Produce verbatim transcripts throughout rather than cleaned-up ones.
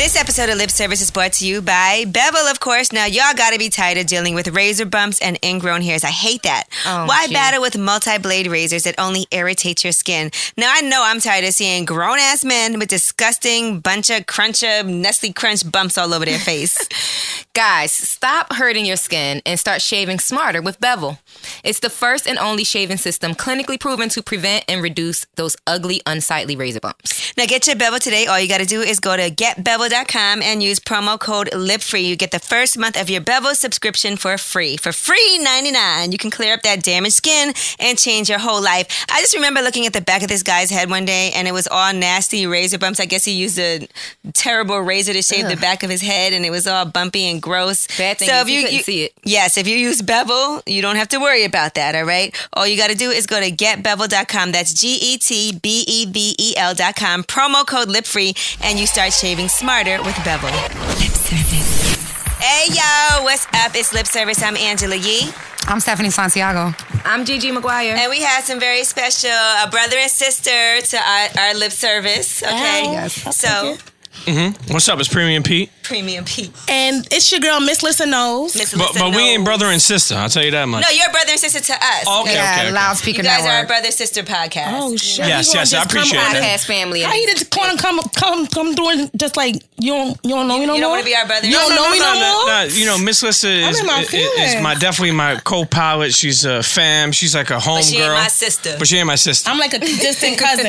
This episode of Lip Service is brought to you by Bevel, of course. Now, y'all gotta be tired of dealing with razor bumps and ingrown hairs. I hate that. Oh, Why gee. battle with multi-blade razors that only irritate your skin? Now, I know I'm tired of seeing grown-ass men with disgusting bunch of cruncher, Nestle Crunch bumps all over their face. Guys, stop hurting your skin and start shaving smarter with Bevel. It's the first and only shaving system clinically proven to prevent and reduce those ugly, unsightly razor bumps. Now, get your Bevel today. All you gotta do is go to get bevel dot com and use promo code LIPFREE. You get the first month of your Bevel subscription for free. For free ninety-nine. You can clear up that damaged skin and change your whole life. I just remember looking at the back of this guy's head one day and it was all nasty razor bumps. I guess he used a terrible razor to shave Ugh. the back of his head and it was all bumpy and gross. Bad thing so is if you, you couldn't you, see it. Yes, if you use Bevel, you don't have to worry about that, all right? All you got to do is go to get bevel dot com. That's G E T B E V E L dot com. Promo code LIPFREE and you start shaving smarter with Bevel. Lip Service. Hey, yo, what's up? It's Lip Service. I'm Angela Yee. I'm Stephanie Santiago. I'm Gigi McGuire. And we have some very special uh, brother and sister to our, our Lip Service, okay? Oh, yes. So... Mm-hmm. What's up? It's Premium Pete. Premium Pete. And it's your girl, Miss Lissa Knows. Miss But, Lissa but we knows. ain't brother and sister. I'll tell you that much. No, you're brother and sister to us. Oh, okay, yeah, okay, okay. Loudspeaker You guys network. are a brother-sister podcast. Oh, shit. Yes, You yes, gonna I just come appreciate on- that. Podcast family. How you just want to come, come, come through and just like, you don't, you don't know me no more? You don't want to be our brother? You don't know me no more? No, you know, Miss Lissa is, in my is, is my definitely my co-pilot. She's a fam. She's like a home But she girl. ain't my sister. But she ain't my sister. I'm like a distant cousin.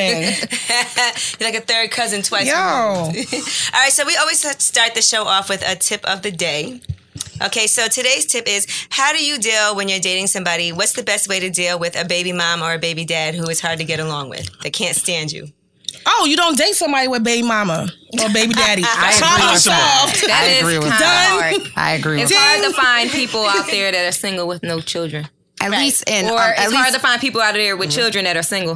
You're like a third cousin twice. Yo. All right, so we always start the show off with a tip of the day. Okay, so today's tip is, how do you deal when you're dating somebody? What's the best way to deal with a baby mom or a baby dad who is hard to get along with, that can't stand you? Oh, you don't date somebody with baby mama or baby daddy. I Problem agree. solved. That I is agree with kinda that. hard. I agree It's with hard to find people out there that are single with no children. At least in Or um, it's at hard least to find people out there with Mm-hmm. children that are single.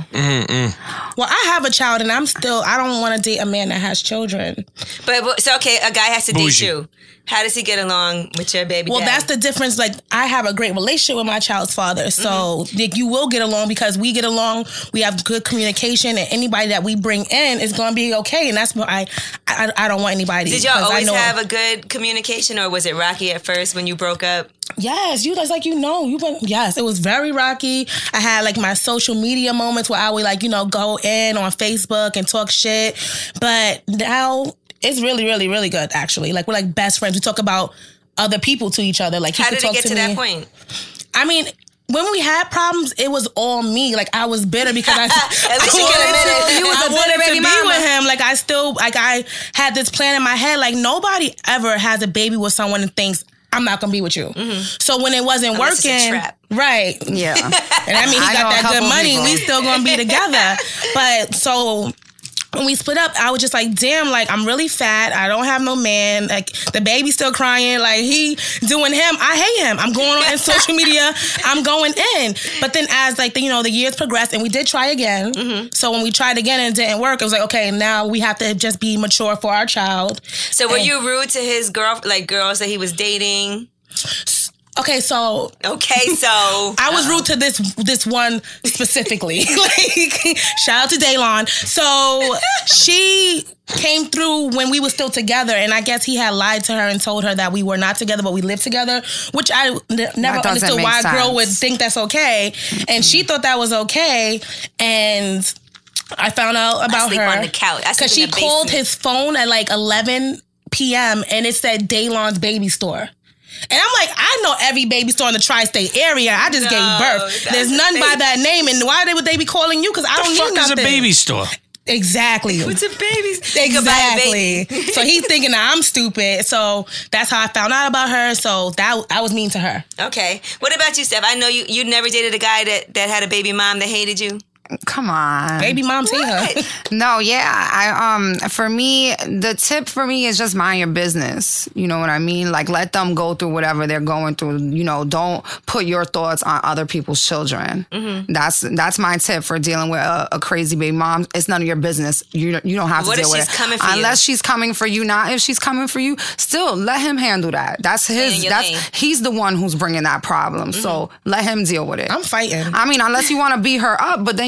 Well, I have a child and I'm still, I don't want to date a man that has children. But, but so, okay, a guy has to Bougie. date you. How does he get along with your baby Well, dad? that's the difference. Like, I have a great relationship with my child's father. So, Mm-hmm. like, you will get along because we get along. We have good communication, and anybody that we bring in is going to be okay. And that's why I, I, I don't want anybody. Did y'all 'cause I always know- have a good communication, or was it rocky at first when you broke up? Yes, you guys, like, you know, you been, yes, it was very rocky. I had like my social media moments where I would like, you know, go in on Facebook and talk shit. But now it's really, really, really good, actually. Like, we're like best friends. We talk about other people to each other. Like, he How could did it talk get to to me. that point? I mean, when we had problems, it was all me. Like, I was bitter because I, At least I you can wanted admit to- it. You was I a bitter wanted baby to be mama. with him. Like, I still, like, I had this plan in my head. Like, nobody ever has a baby with someone and thinks, I'm not gonna be with you. Mm-hmm. So when it wasn't Unless it's a working, trap. right? yeah. And I mean, he I know got a that good couple money. people. We still gonna be together. But so when we split up, I was just like, damn, like, I'm really fat. I don't have no man. Like, the baby's still crying. Like, he doing him. I hate him. I'm going on in social media. I'm going in. But then as, like, the, you know, the years progressed, and we did try again. Mm-hmm. So when we tried again and it didn't work, it was like, okay, now we have to just be mature for our child. So were you rude to his girl, like girls that he was dating? Okay, so Okay, so I was rude to this this one specifically. Like, shout out to Daylon. So she came through when we were still together, and I guess he had lied to her and told her that we were not together, but we lived together, which I n- never doesn't understood make why a girl sense. would think that's okay. And she thought that was okay, and I found out about sleep her on the couch. I sleep because in she the called basement. his phone at like eleven p.m. and it said Daylon's baby store. And I'm like, I know every baby store in the tri-state area. I just No, gave birth. that's There's the none thing. by that name. And why they, would they be calling you? Because I don't the fuck need is a nothing. baby store? Exactly. what's a baby? You could buy a baby. Exactly. So he's thinking that I'm stupid. So that's how I found out about her. So that I was mean to her. Okay. What about you, Steph? I know you you never dated a guy that, that had a baby mom that hated you. Come on. Baby moms hate her. No, yeah. I um for me, the tip for me is just mind your business. You know what I mean? Like, let them go through whatever they're going through. You know, don't put your thoughts on other people's children. Mm-hmm. That's that's my tip for dealing with a, a crazy baby mom. It's none of your business. You you don't have to What if deal with she's it. coming for you? Unless she's coming for you. Not if she's coming for you. Still, let him handle that. That's in his. your That's lane. he's the one who's bringing that problem. Mm-hmm. So let him deal with it. I'm fighting. I mean, unless you want to beat her up, but then you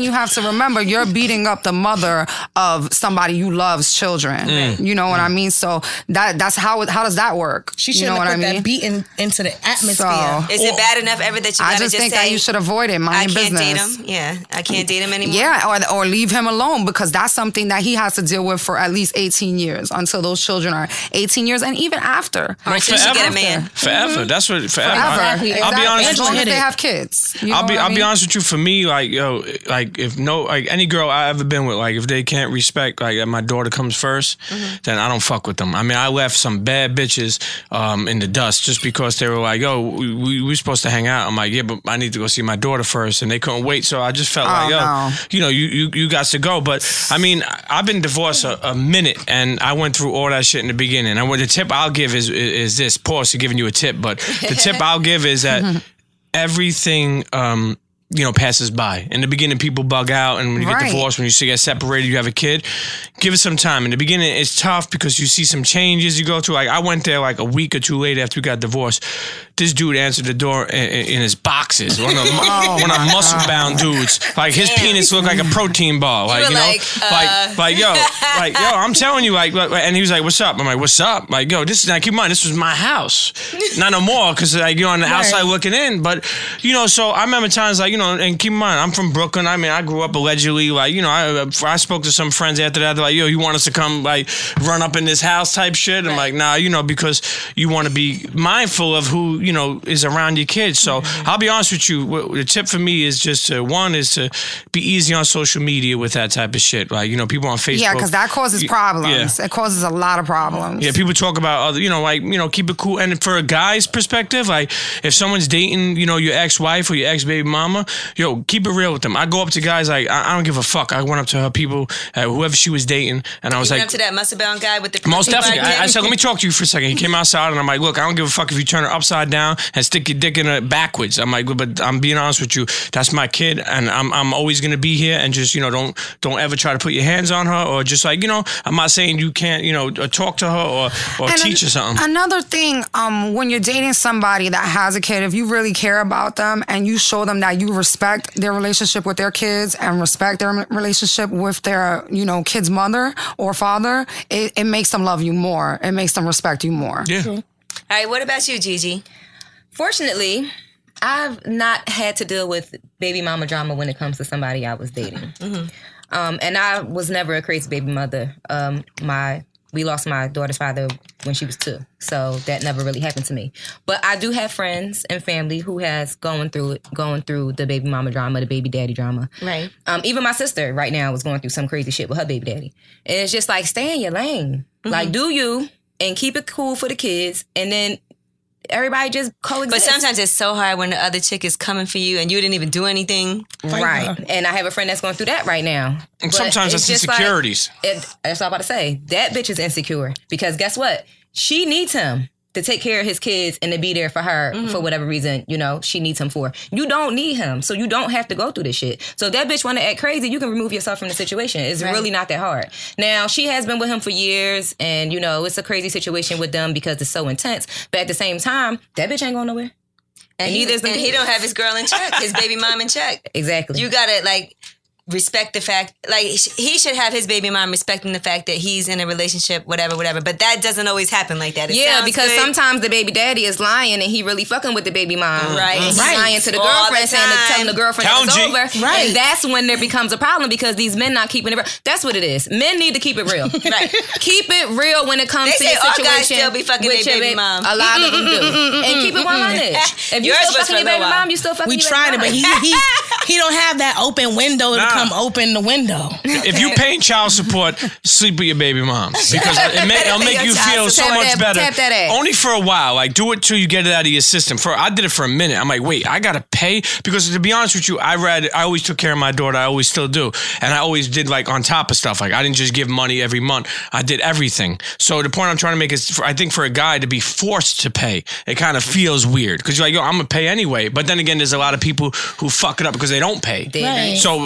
you have to remember, you're beating up the mother of somebody you love's children. Mm. You know what mm. I mean? So that that's how how does that work? She shouldn't you know have put I mean? that beating into the atmosphere. So, is it bad enough ever that you I gotta just just think say, that you should avoid it. Mind I your can't business. date him? Yeah, I can't date him anymore. Yeah, or or leave him alone, because that's something that he has to deal with for at least eighteen years until those children are eighteen years, and even after. All right, so you should get a man. Forever. Mm-hmm. That's what forever. Forever. I, Exactly. I'll be honest as long with as you. they have kids. You know I'll be what I I'll mean? be honest with you. For me, like yo, like if no, like any girl I ever been with, like if they can't respect, like that my daughter comes first, mm-hmm. then I don't fuck with them. I mean, I left some bad bitches um, in the dust just because they were like, yo, we we we supposed to hang out. I'm like, yeah, but I need to go see my daughter first, and they couldn't wait. So I just felt oh, like, yo, no. you know, you you you got to go. But I mean, I've been divorced a, a minute, and I went through all that shit in the beginning. And what the tip I'll give is is this. Pause to giving you a tip, but the tip I'll give is that everything. Um, you know, passes by. In the beginning, people bug out, and when you right. get divorced, when you get separated, you have a kid, give it some time. In the beginning, it's tough because you see some changes you go through. Like, I went there like a week or two later after we got divorced. This dude answered the door in, in his boxes. One of the oh one of muscle-bound dudes. Like, his Damn. penis looked like a protein ball. Like, you, you know? Like, uh... like, like, yo, like, yo, I'm telling you, like, like, and he was like, what's up? I'm like, what's up? Like, yo, this is, like, keep in mind, this was my house. Not no more, because, like, you're on the right. outside looking in. But, you know, so I remember times, like, you know, and keep in mind, I'm from Brooklyn. I mean, I grew up allegedly, like, you know, I I spoke to some friends after that. They're like, yo, you want us to come, like, run up in this house type shit? I'm right. like, nah, you know, because you want to be mindful of who, you know, is around your kids. So mm-hmm. I'll be honest with you. The tip for me is just to, one is to be easy on social media with that type of shit. Like, you know, people on Facebook. Yeah, because that causes problems. Yeah. It causes a lot of problems. Yeah, people talk about other, you know, like, you know, keep it cool. And for a guy's perspective, like, if someone's dating, you know, your ex-wife or your ex-baby mama, yo, keep it real with them. I go up to guys like, I, I don't give a fuck. I went up to her people, uh, whoever she was dating, and I was you like, went up to that muscle-bound guy with the most definitely. I, I said, let me talk to you for a second. He came outside, and I'm like, look, I don't give a fuck if you turn her upside down and stick your dick in her backwards. I'm like, but I'm being honest with you. That's my kid, and I'm I'm always gonna be here. And just, you know, don't don't ever try to put your hands on her, or just like, you know, I'm not saying you can't, you know, talk to her or or and teach an, her something. Another thing, um, when you're dating somebody that has a kid, if you really care about them and you show them that you respect their relationship with their kids and respect their relationship with their, you know, kid's mother or father, it, it makes them love you more. It makes them respect you more. Yeah. All right, what about you, Gigi? Fortunately, I've not had to deal with baby mama drama when it comes to somebody I was dating. Mm-hmm. Um, and I was never a crazy baby mother. Um, my we lost my daughter's father when she was two, so that never really happened to me. But I do have friends and family who has going through it, going through the baby mama drama, the baby daddy drama. Right. Um, even my sister right now is going through some crazy shit with her baby daddy. And it's just like, stay in your lane. Mm-hmm. Like, do you and keep it cool for the kids, and then everybody just coexist. But sometimes it's so hard when the other chick is coming for you and you didn't even do anything. Right. And I have a friend that's going through that right now. And but sometimes it's insecurities. Like, it, that's all I'm about to say. That bitch is insecure. Because guess what? She needs him to take care of his kids and to be there for her mm-hmm. for whatever reason, you know, she needs him for. You don't need him, so you don't have to go through this shit. So if that bitch want to act crazy, you can remove yourself from the situation. It's right. really not that hard. Now, she has been with him for years, and, you know, it's a crazy situation with them because it's so intense. But at the same time, that bitch ain't going nowhere. And, and, he, and he don't have his girl in check, his baby mom in check. Exactly. You gotta, like, respect the fact, like, he should have his baby mom respecting the fact that he's in a relationship, whatever, whatever. But that doesn't always happen like that. It yeah, because good. sometimes the baby daddy is lying and he really fucking with the baby mom. Right. And he's right. lying to the All girlfriend, the saying to telling the girlfriend that it's over. Right. And that's when there becomes a problem because these men not keeping it real. That's what it is. Men need to keep it real. Right. Keep it real when it comes they to your situation. All guys still be fucking their baby, baby mom. A lot of them do. And keep it one hundred. If you still fucking your baby mom, you still fucking we your baby tried mom. it, but he, he, he don't have that open window to nah. come open the window. If you paying child support, sleep with your baby mom because it may, it'll make you feel so tap much that, better. Tap that ass. Only for a while, like do it till you get it out of your system. For I did it for a minute. I'm like, wait, I gotta pay because to be honest with you, I read. I always took care of my daughter. I always still do, and I always did like on top of stuff. Like I didn't just give money every month. I did everything. So the point I'm trying to make is, for, I think for a guy to be forced to pay, it kind of feels weird because you're like, yo, I'm gonna pay anyway. But then again, there's a lot of people who fuck it up because they don't pay. Right. So, so for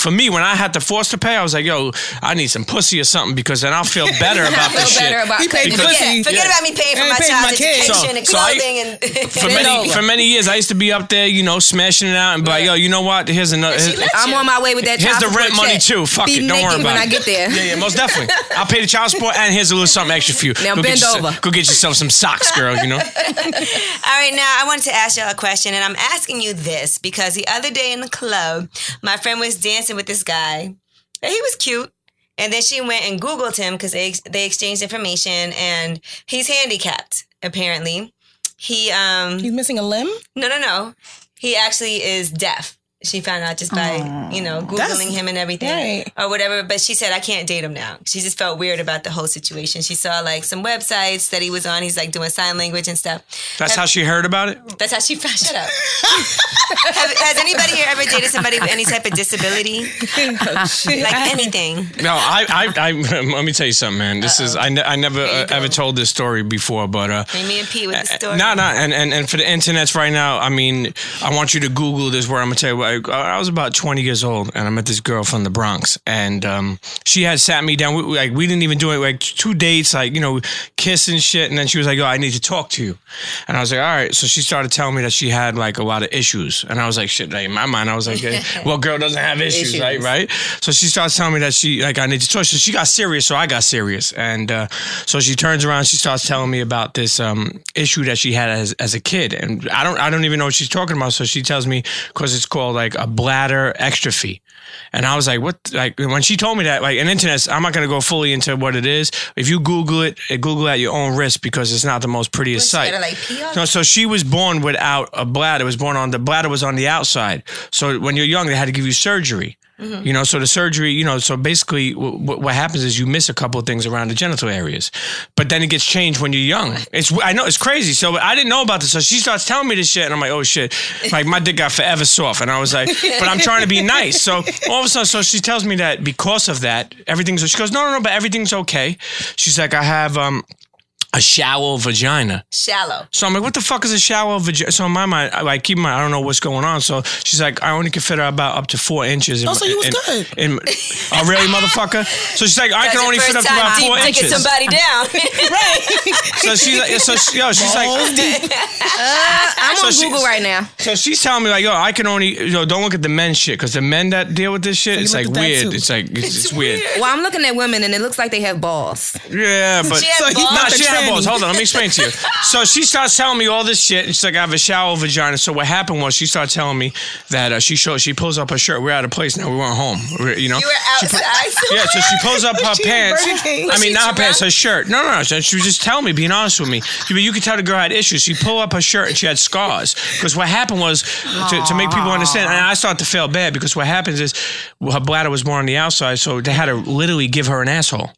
for me, when I had to force to pay, I was like, yo, I need some pussy or something because then I'll feel better about feel this shit. better about He paid Because- pussy. Forget Yeah. about me paying for I my ain't paying child's my kids. education So- and so I- clothing and. For many, over. for many years, I used to be up there, you know, smashing it out and be like, yo, you know what? Here's another. she Here's, let I'm on my way with that. here's child the rent support money check. too. Fuck Be it. Don't worry naked about when it. I get there. Yeah, yeah, most definitely. I'll pay the child support and here's a little something extra for you. Now go bend get yourself, over. Go get yourself some socks, girl, you know? All right, now I wanted to ask y'all a question, and I'm asking you this because the other day in the club, my friend was dancing with this guy. And he was cute. And then she went and Googled him because they, they exchanged information, and he's handicapped, apparently. He, um, He's missing a limb? no, no, no. He actually is deaf. She found out just by, you know, Googling That's- him and everything right. or whatever. But she said, I can't date him now. She just felt weird about the whole situation. She saw like some websites that he was on. He's like doing sign language and stuff. That's how she heard about it? That's how she found. Shut up. Have, has anybody here ever dated somebody with any type of disability? Like anything? No, I, I, I, let me tell you something, man. This is, I, ne- I never Here you uh, go. ever told this story before, but, uh, And me and Pete with the story. No, no, and, and and for the internets right now, I mean, I want you to Google this. Where I'm gonna tell you, what, I, I was about twenty years old, and I met this girl from the Bronx, and um, she had sat me down. We, like we didn't even do it, like two dates, like you know, kiss and shit. And then she was like, "Oh, I need to talk to you," and I was like, "All right." So she started telling me that she had like a lot of issues, and I was like, "Shit." Like, in my mind, I was like, hey, "Well, girl doesn't have issues, Issues. right?" Right. So she starts telling me that she like I need to talk. So she got serious, so I got serious, and uh, so she turns around, she starts telling me about this um, issue that she had as as a kid, and I don't I don't even know what she's talking about. So she tells me because it's called like a bladder extrophy, and I was like, what? Like when she told me that, like, an internet, I'm not gonna go fully into what it is. If you Google it, Google at your own risk because it's not the most prettiest What, she sight. gotta, like, pee all No, so she was born without a bladder. It was born on the bladder was on the outside. So when you're young, they had to give you surgery. Mm-hmm. You know, so the surgery, you know, so basically w- w- what happens is you miss a couple of things around the genital areas, but then it gets changed when you're young. It's I know it's crazy. So I didn't know about this. So she starts telling me this shit, and I'm like, oh shit, like my dick got forever soft, and I was like, but I'm trying to be nice. So all of a sudden, so she tells me that because of that, everything's. She goes, no, no, no, but everything's okay. She's like, I have um. a shallow vagina. Shallow. So I'm like, what the fuck is a shallow vagina? So in my mind, I like keep in mind, I don't know what's going on. So she's like, I only can fit her about up to four inches. In, Oh, so you was in, good. In, oh, really, motherfucker? So she's like, I can only fit up to about four taking inches. somebody down. So she's like, so she, yo, she's like, I'm So on she- Google right now. so she's telling me like, yo, I can only, yo, don't look at the men shit because the men that deal with this shit, you it's like looked at that weird. too. It's like it's, it's weird. Well, I'm looking at women and it looks like they have balls. Yeah, but She has So he's balls? not no, the she had tranny. balls. Hold on, let me explain to you. So she starts telling me all this shit. And she's like, I have a shallow vagina. So what happened was she started telling me that uh, she showed, she pulls up her shirt. We're at a place now. We weren't home. We're, you know. You were outside. Yeah, so she pulls up her She in pants. Burger King. I Was mean, she not her pants, drunk? her shirt. No, no, no. She was just telling me, being honest with me. You, you could tell the girl had issues. She pulled up her shirt and she had scars. Because what happened was, to, to make people understand, and I started to feel bad because what happens is her bladder was more on the outside, so they had to literally give her an asshole.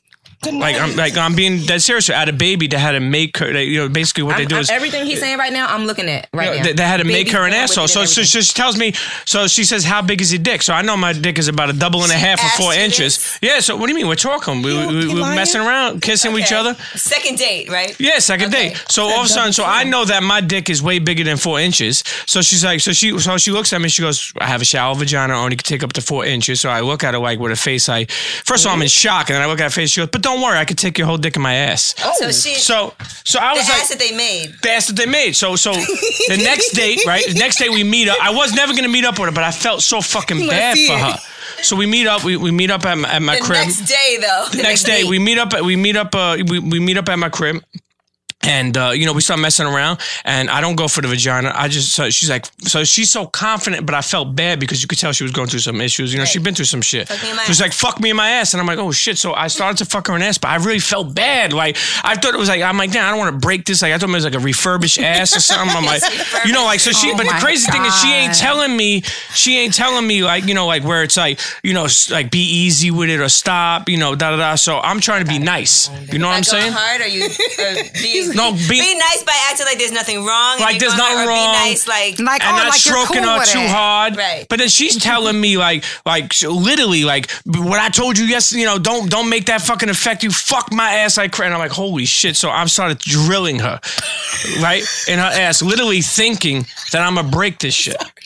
Like I'm like I'm being dead serious. I had a baby that had to make her. They, you know, basically what they I'm- do I'm- is everything he's saying right now, I'm looking at right you know, now. they, they had to make Baby's her an born with asshole. it So, and so, everything. she tells me. So she says, "How big is your dick?" So I know my dick is about a double and a half or asked four you inches. this? Yeah. So what do you mean? We're talking. We, You- we, you we were lying? messing around, kissing with each Okay. other. Second date, right? Yeah, second Okay. date. So all of a sudden, so I know that my dick is way bigger than four inches. So she's like, so she, so she looks at me. She goes, "I have a shallow vagina. I only can take up to four inches." So I look at her like with a face. I first of all, I'm in shock, and then I look at her face. She goes, "But don't worry, I could take your whole dick in my ass." So she, So, so I the was like, ass that they made. the ass that they made. So, so the next date, right? The next day we meet up. I was never gonna meet up with her, but I felt so fucking Let's bad see for it. her. So we meet up. We, we meet up at my, at my The crib. next day, though. The next day we meet up. At, we meet up. Uh, we we meet up at my crib. And, uh, you know, we start messing around and I don't go for the vagina. I just, so she's like, so she's so confident, but I felt bad because you could tell she was going through some issues. You know, Right. she'd been through some shit. Fuck me in my She was ass. like, fuck me in my ass. And I'm like, oh shit. So I started to fuck her in ass, but I really felt bad. Like, I thought it was like, I'm like, damn, I don't want to break this. Like, I thought it was like a refurbished ass or something. I'm like, you know, like, so she, Oh but the my crazy thing is she ain't God. telling me, she ain't telling me like, you know, like where it's like, you know, s- like be easy with it or stop, you know, da da da. So I'm trying to be nice. You know what I'm Like, going saying? hard, or you uh, be, No, be- be nice by acting like there's nothing wrong. and Like, you're there's going nothing hard, or wrong. Be nice, like Like, And oh, not like you're stroking cool her with too it. hard. Right. But then she's telling me like, like so literally like what I told you yesterday. You know, don't don't make that fucking affect you. Fuck my ass like crazy. And I'm like, holy shit. So I've started drilling her, right in her ass, literally thinking that I'm gonna break this shit.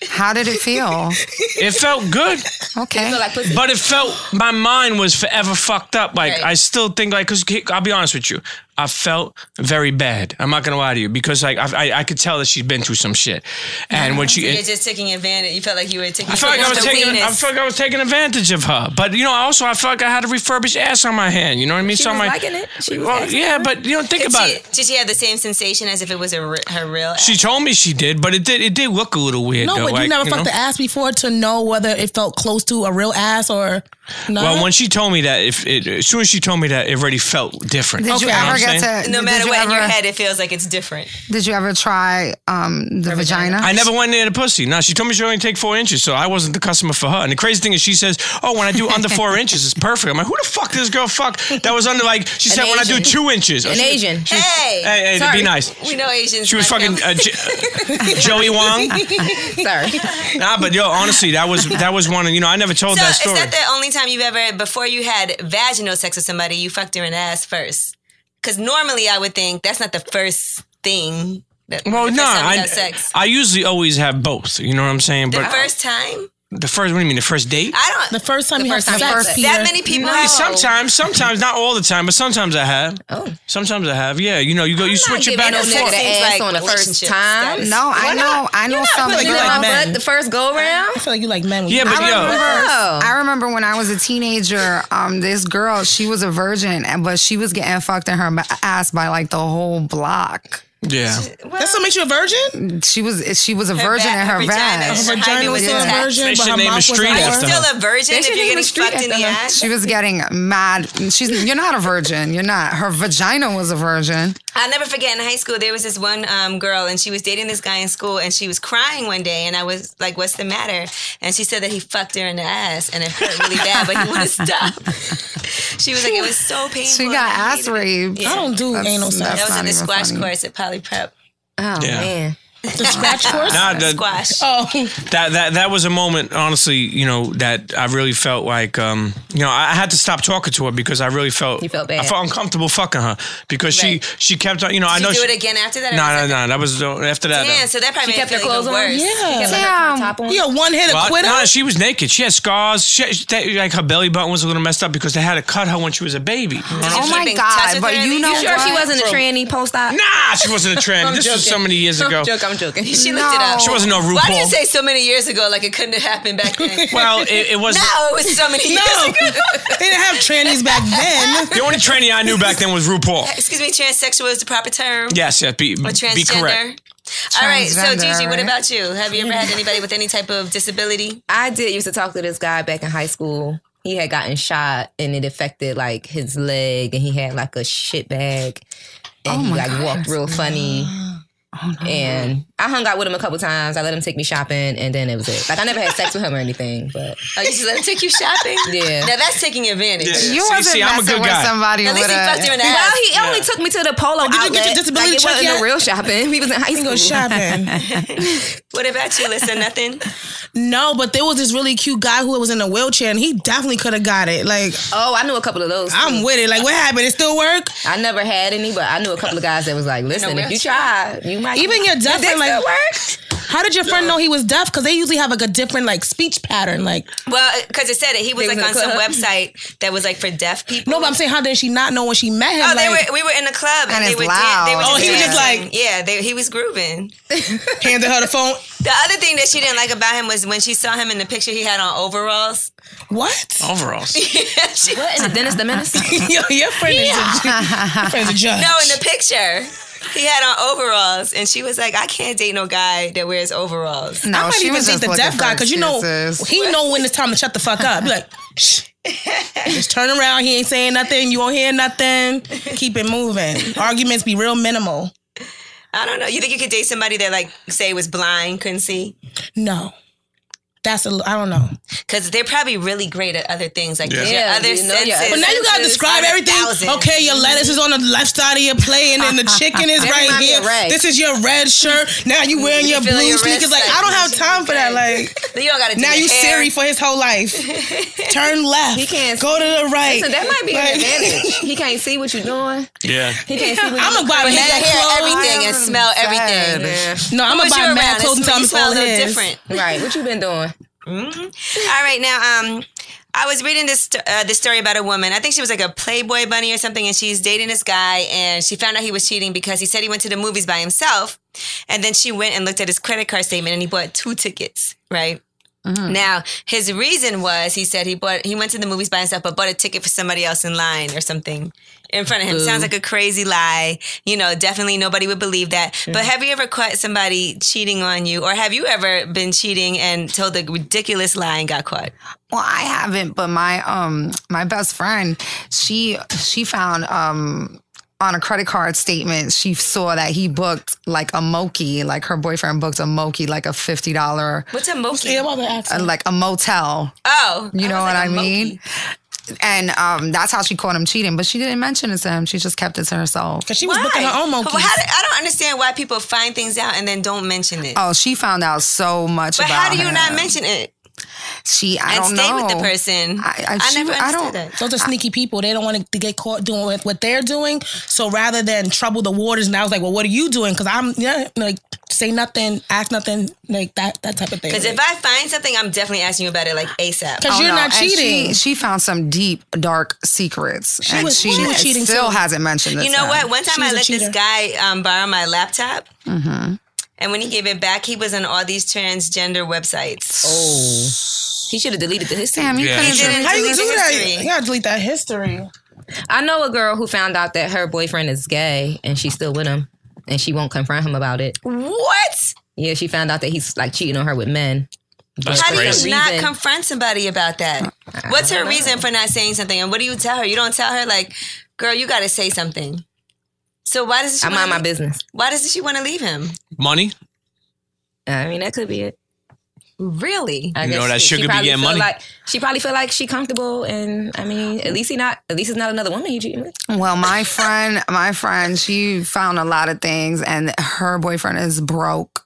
How did it feel? It felt good. Okay. feel like pussy? But it felt, my mind was forever fucked up. Like, Right. I still think, like, because I'll be honest with you, I felt very bad. I'm not going to lie to you because, like, I, I I could tell that she's been through some shit. And when she. You're just taking advantage. You felt like you were taking I felt like I was advantage taking. of I weakness. felt like I was taking advantage of her, but you know, also I felt like I had a refurbished ass on my hand. You know what I mean? She so I'm was like, liking it. She was well, asking yeah, but you know, think Did about she, it. did she have the same sensation as if it was a, re- her real ass? She told me she did, but it did. It did look a little weird. No, though, but like, you never know? fucked the ass before to know whether it felt close to a real ass or no. Well, when she told me that, if it, as soon as she told me that, it already felt different. Did you Okay. ever know what I'm get saying? to? No did matter you what in your ever- head, it feels like it's different. Did you ever try um, the vagina? I never went near the pussy. No, she told me she only take four inches, so I wasn't the customer for her. And the crazy thing is, she says, "Oh, when I do under four inches, it's perfect." I'm like, "Who the fuck did this girl fuck?" That was under like she An said when I do Asian. two inches. An She- Asian. she was- Hey! hey, hey, Sorry. be nice. We know Asians. She was like fucking them. uh, J- Joey Wong. Sorry. Nah, but yo, honestly, that was that was one. Of, you know, I never told So that is story. that the only time you've ever, before you had vaginal sex with somebody, you fucked her in the ass first? Because normally I would think that's not the first thing. That, well, the first no, time you I have sex. I usually always have both. You know what I'm saying? The But first time? the first, what do you mean? The first date? I don't. the first time The you first had time you sex, had Peter. that many people. No, sometimes, sometimes, not all the time, but sometimes I have. Oh. Sometimes I have. Yeah, you know, you go, you switch it giving back no and nigga forth. the Seems ass like on the first relationship time. status. No, I know. I know some Putting it like in girls. my men. butt the first go round. I feel like you like men. When Yeah, you but I yo, remember, Oh. I remember when I was a teenager, um, this girl, she was a virgin, and but she was getting fucked in her ba- ass by like the whole block. yeah. That's what makes you a virgin? She was she was a Her virgin va- in her her vagina. vag. Her Her vagina hymen was was still a intact. virgin, They but should her name a mouth was street out. Are you after still her. a virgin They if should you're name a getting street fucked in the after her. ass? She was getting mad. She's you're not a virgin. You're not. Her vagina was a virgin. I'll never forget in high school, there was this one um, girl and she was dating this guy in school and she was crying one day and I was like, what's the matter? And she said that he fucked her in the ass and it hurt really bad, but he wouldn't stop. She was like, it was so painful. She got and I ass hated it. raped. Yeah. I don't do That's- anal that's sex. That was not in the even squash funny. course at Poly Prep. Oh, Yeah. man. The scratch course? Nah, the, Squash. Oh, that that that was a moment, honestly, you know, that I really felt like, um, you know, I had to stop talking to her because I really felt, You felt bad. I felt uncomfortable fucking her because Right. she she kept on, you know, I Did know. you do she, it again after that? or No, was no, that- no. That was uh, after that. Damn, so that probably She made kept it her feel clothes even on? worse. Yeah. Kept her Damn. top on. you a one hit Well, quitter? no, she was naked. She had scars. She had, they- like her belly button was a little messed up because they had to cut her when she was a baby. Oh Should've my been God, touching but her at you least. know You sure she what? wasn't a tranny post-op? Nah, she wasn't a trans. I'm This was so joking. many years ago. I'm joking. I'm joking. She looked No. it up. She wasn't no RuPaul. Why do you say so many years ago like it couldn't have happened back then? Well, it, it was. No, it was so many years No, ago. they didn't have trannies back then. The only trainee I knew back then was RuPaul. Excuse me, transsexual is the proper term? Yes, yes, be, Or be transgender? correct. All right, so Transgender, Gigi, what right? about you? Have you ever had anybody with any type of disability? I did used to talk to this guy back in high school. He had gotten shot and it affected like his leg and he had like a shit bag and Oh he my like God. walked real funny. And I hung out with him a couple times. I let him take me shopping and then it was it. Like I never had sex with him or anything, but Oh, you just let him take you shopping? Yeah. Now that's taking advantage. Yeah. You See- wasn't see, I'm a messing good with guy. somebody At with least he fucked you in a. the well, ass. he only took me to the polo did you get your outlet. disability like, it check wasn't yet? no real shopping. We was in high You school. go shopping. What about you, Lisa? Nothing? No, but there was this really cute guy who was in a wheelchair and he definitely could have got it. Like, Oh, I knew a couple of those. I'm too. with it. Like, what happened? It still work? I never had any, but I knew a couple of guys that was like, listen, if you wheelchair? try, you might. Even your deaf dick friend, like- still work? How did your friend know he was deaf? Because they usually have like a different like speech pattern. Like, Well, because it said it. He was They like was on in the some club. website that was like for deaf people. no, but I'm saying, how did she not know when she met him? Oh, they like, were. We were in the club and, And they it's were. loud. they were Oh, he was just dancing. like- yeah, they, he was grooving. handed her the phone. The other thing that she didn't like about him was when she saw him in the picture, he had on overalls. What? Overalls. She- What? In the Dennis the Menace? Yo, your friend is a, your friend's a judge. no, in the picture. He had on overalls, and she was like, "I can't date no guy that wears overalls." No, I might she even was date just the looking deaf for guy because you know excuses. he know when it's time to shut the fuck up. Be like, shh. Just turn around. He ain't saying nothing. You won't hear nothing. Keep it moving. Arguments be real minimal. I don't know. You think you could date somebody that, like, say, was blind, couldn't see? No, that's a. I don't know. because they're probably really great at other things. Like, 'cause Yeah. your other You know your senses. But now you gotta Senses describe are a everything. thousand. Okay, your lettuce is on the left side of your plate, and then the chicken is That right remind me here. of Ray. This is your red shirt. Now you wearing your feel blue your sneakers. wrist, Like, like, I don't have you time for that. Like, You don't gotta do now your you hair. Siri for his whole life. Turn left. He can't go to the right. So that might be an Like- advantage. He can't see what you're doing. Yeah. He can't see what I'm you're gonna buy But he mad can hear clothes. everything and smell everything. Yeah. No, I'm Who gonna was buy you mad around? clothes and tell him You it's smell a all little his. different. Right. What you been doing? All right, now, um, I was reading this uh, this story about a woman. I think she was like a Playboy bunny or something, and she's dating this guy, and she found out he was cheating because he said he went to the movies by himself, and then she went and looked at his credit card statement, and he bought two tickets, right? Now, his reason was he said he bought he went to the movies by himself, but bought a ticket for somebody else in line or something in front of him. Sounds like a crazy lie. You know, definitely nobody would believe that. But have you ever caught somebody cheating on you, or have you ever been cheating and told a ridiculous lie and got caught? Well, I haven't, but my um my best friend, she she found um on a credit card statement, she saw that he booked like a moki, like her boyfriend booked a moki, like a fifty dollars, What's a moki? Yeah, about the accent. uh, like a motel. Oh, You know was what like I a mean? moki. And um, that's how she caught him cheating, but she didn't mention it to him. She just kept it to herself. Cause she was Why? booking her own Well, monkeys. how do- I don't understand why people find things out and then don't mention it. Oh, she found out so much but about how do you him. not mention it She, I and don't stay know. with the person? I- I- I she- never I understood don't- that. Those are sneaky people. They don't want to get caught doing what, what they're doing. So rather than trouble the waters, and I was like, well, what are you doing? Because I'm, yeah, like, say nothing, ask nothing, like that that type of thing. Because if I find something, I'm definitely asking you about it like ASAP. Because Oh, you're no. not And cheating. She, she found some deep, dark secrets, and was- she, she was cheating still too. hasn't mentioned this. You know to what? him. One time She's I a let cheater. this guy um, borrow my laptop. Mm-hmm. And when he gave it back, he was on all these transgender websites. Oh. He should have deleted the history. Damn, you Yeah. could've He didn't done- How you delete do the that? history. You gotta delete that history. I know a girl who found out that her boyfriend is gay and she's still with him and she won't confront him about it. What? Yeah, she found out that he's like cheating on her with men. That's How do crazy. you not Reason- confront somebody about that? What's her reason for not saying something? And what do you tell her? You don't tell her like, girl, you got to say something. So why does she I mind wanna, my business. Why does she want to leave him? Money? I mean, that could be it. Really? I You know guess that she- sugar she be probably getting feel money? Like, she probably feel like she comfortable, and I mean, at least he not. At least it's not another woman he cheating with. Well, my friend, my friend, she found a lot of things, and her boyfriend is broke.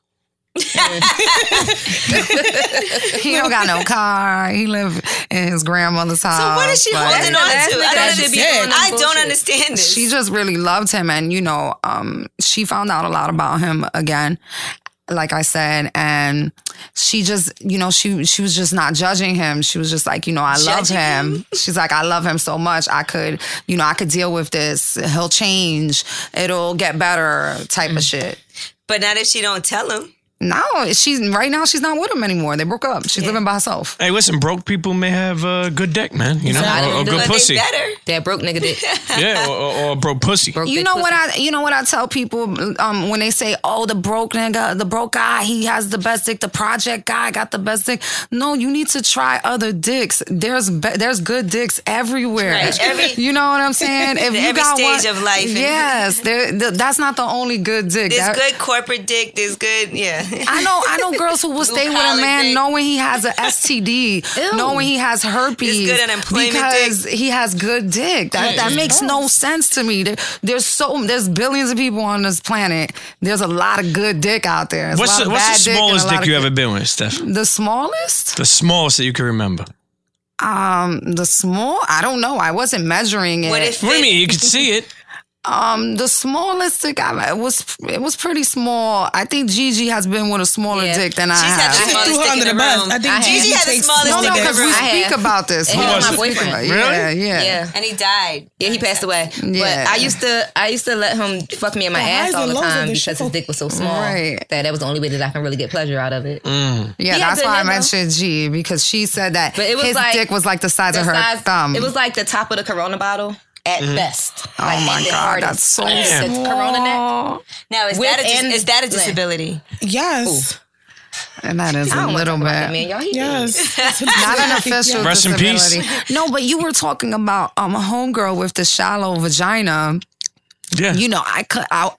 He don't got no car. He live in his grandmother's house. So what is she but holding on That's to? the I guy don't should be understand. doing that I don't bullshit. understand this. She just really loved him, and you know, um, she found out a lot about him again. Like I said, and she just, you know, she she was just not judging him. She was just like, you know, I love Judging him. him? She's like, I love him so much. I could, you know, I could deal with this. He'll change. It'll get better. Type of shit. But not if she don't tell him. No, she's right now. She's not with him anymore. They broke up. She's living by herself. Hey, listen, broke people may have a good dick, man. You know, Exactly. or, or good But But pussy. they better. That broke nigga did. Yeah, or, or, or broke pussy. Broke You bitch know pussy. what I? You know what I tell people um, when they say, "Oh, the broke nigga, the broke guy, he has the best dick. The project guy got the best dick." No, you need to try other dicks. There's be- there's good dicks everywhere. Right. Every- you know what I'm saying? If you Every got stage one, of life. yes, there, th- that's not the only good dick. There's That- good corporate dick. There's good, yeah. I know, I know girls who will stay with a collar man dick. knowing he has a S T D, knowing he has herpes, There's good unemployment because he has good dick. That that makes no sense to me. There, there's so there's billions of people on this planet. There's a lot of good dick out there. There's a What's lot the, of what's bad the dick and a smallest lot dick of you good- ever been with, Steph? The smallest? The smallest that you can remember. Um, the small? I don't know. I wasn't measuring it. What if What do you mean? You could see it. Um, the smallest dick I it was it was pretty small. I think Gigi has been with a smaller Yeah. dick than I She's had have. the I smallest threw her dick under in the the bus. room. I think I have. Gigi had the takes smallest no, dick no, in the because we room. I speak have. about this. And We he was also my speak boyfriend. about- Really? Yeah, yeah. Yeah. And he died. Yeah, he passed away. Yeah. But I used to, I used to let him fuck me in my The ass highs all and the lows of time this because show. his dick was so small Right. that that was the only way that I can really get pleasure out of it. Yeah, He had that's good why I hair, though. mentioned G, because she said that But it was his like dick was like the size The of her size- thumb. It was like the top of the Corona bottle at best. oh Like, my at the God, hardest. that's so Like, Damn. the Corona neck. small. Now, is With that, a, dis- and is that a blank. disability? Yes. And that is I a don't little want to talk about that, bit. man. Y'all, he Yes. Not an official Rest in peace. disability. No, but you were talking about um, a homegirl with the shallow vagina. Yeah. You know, I could, I, I would,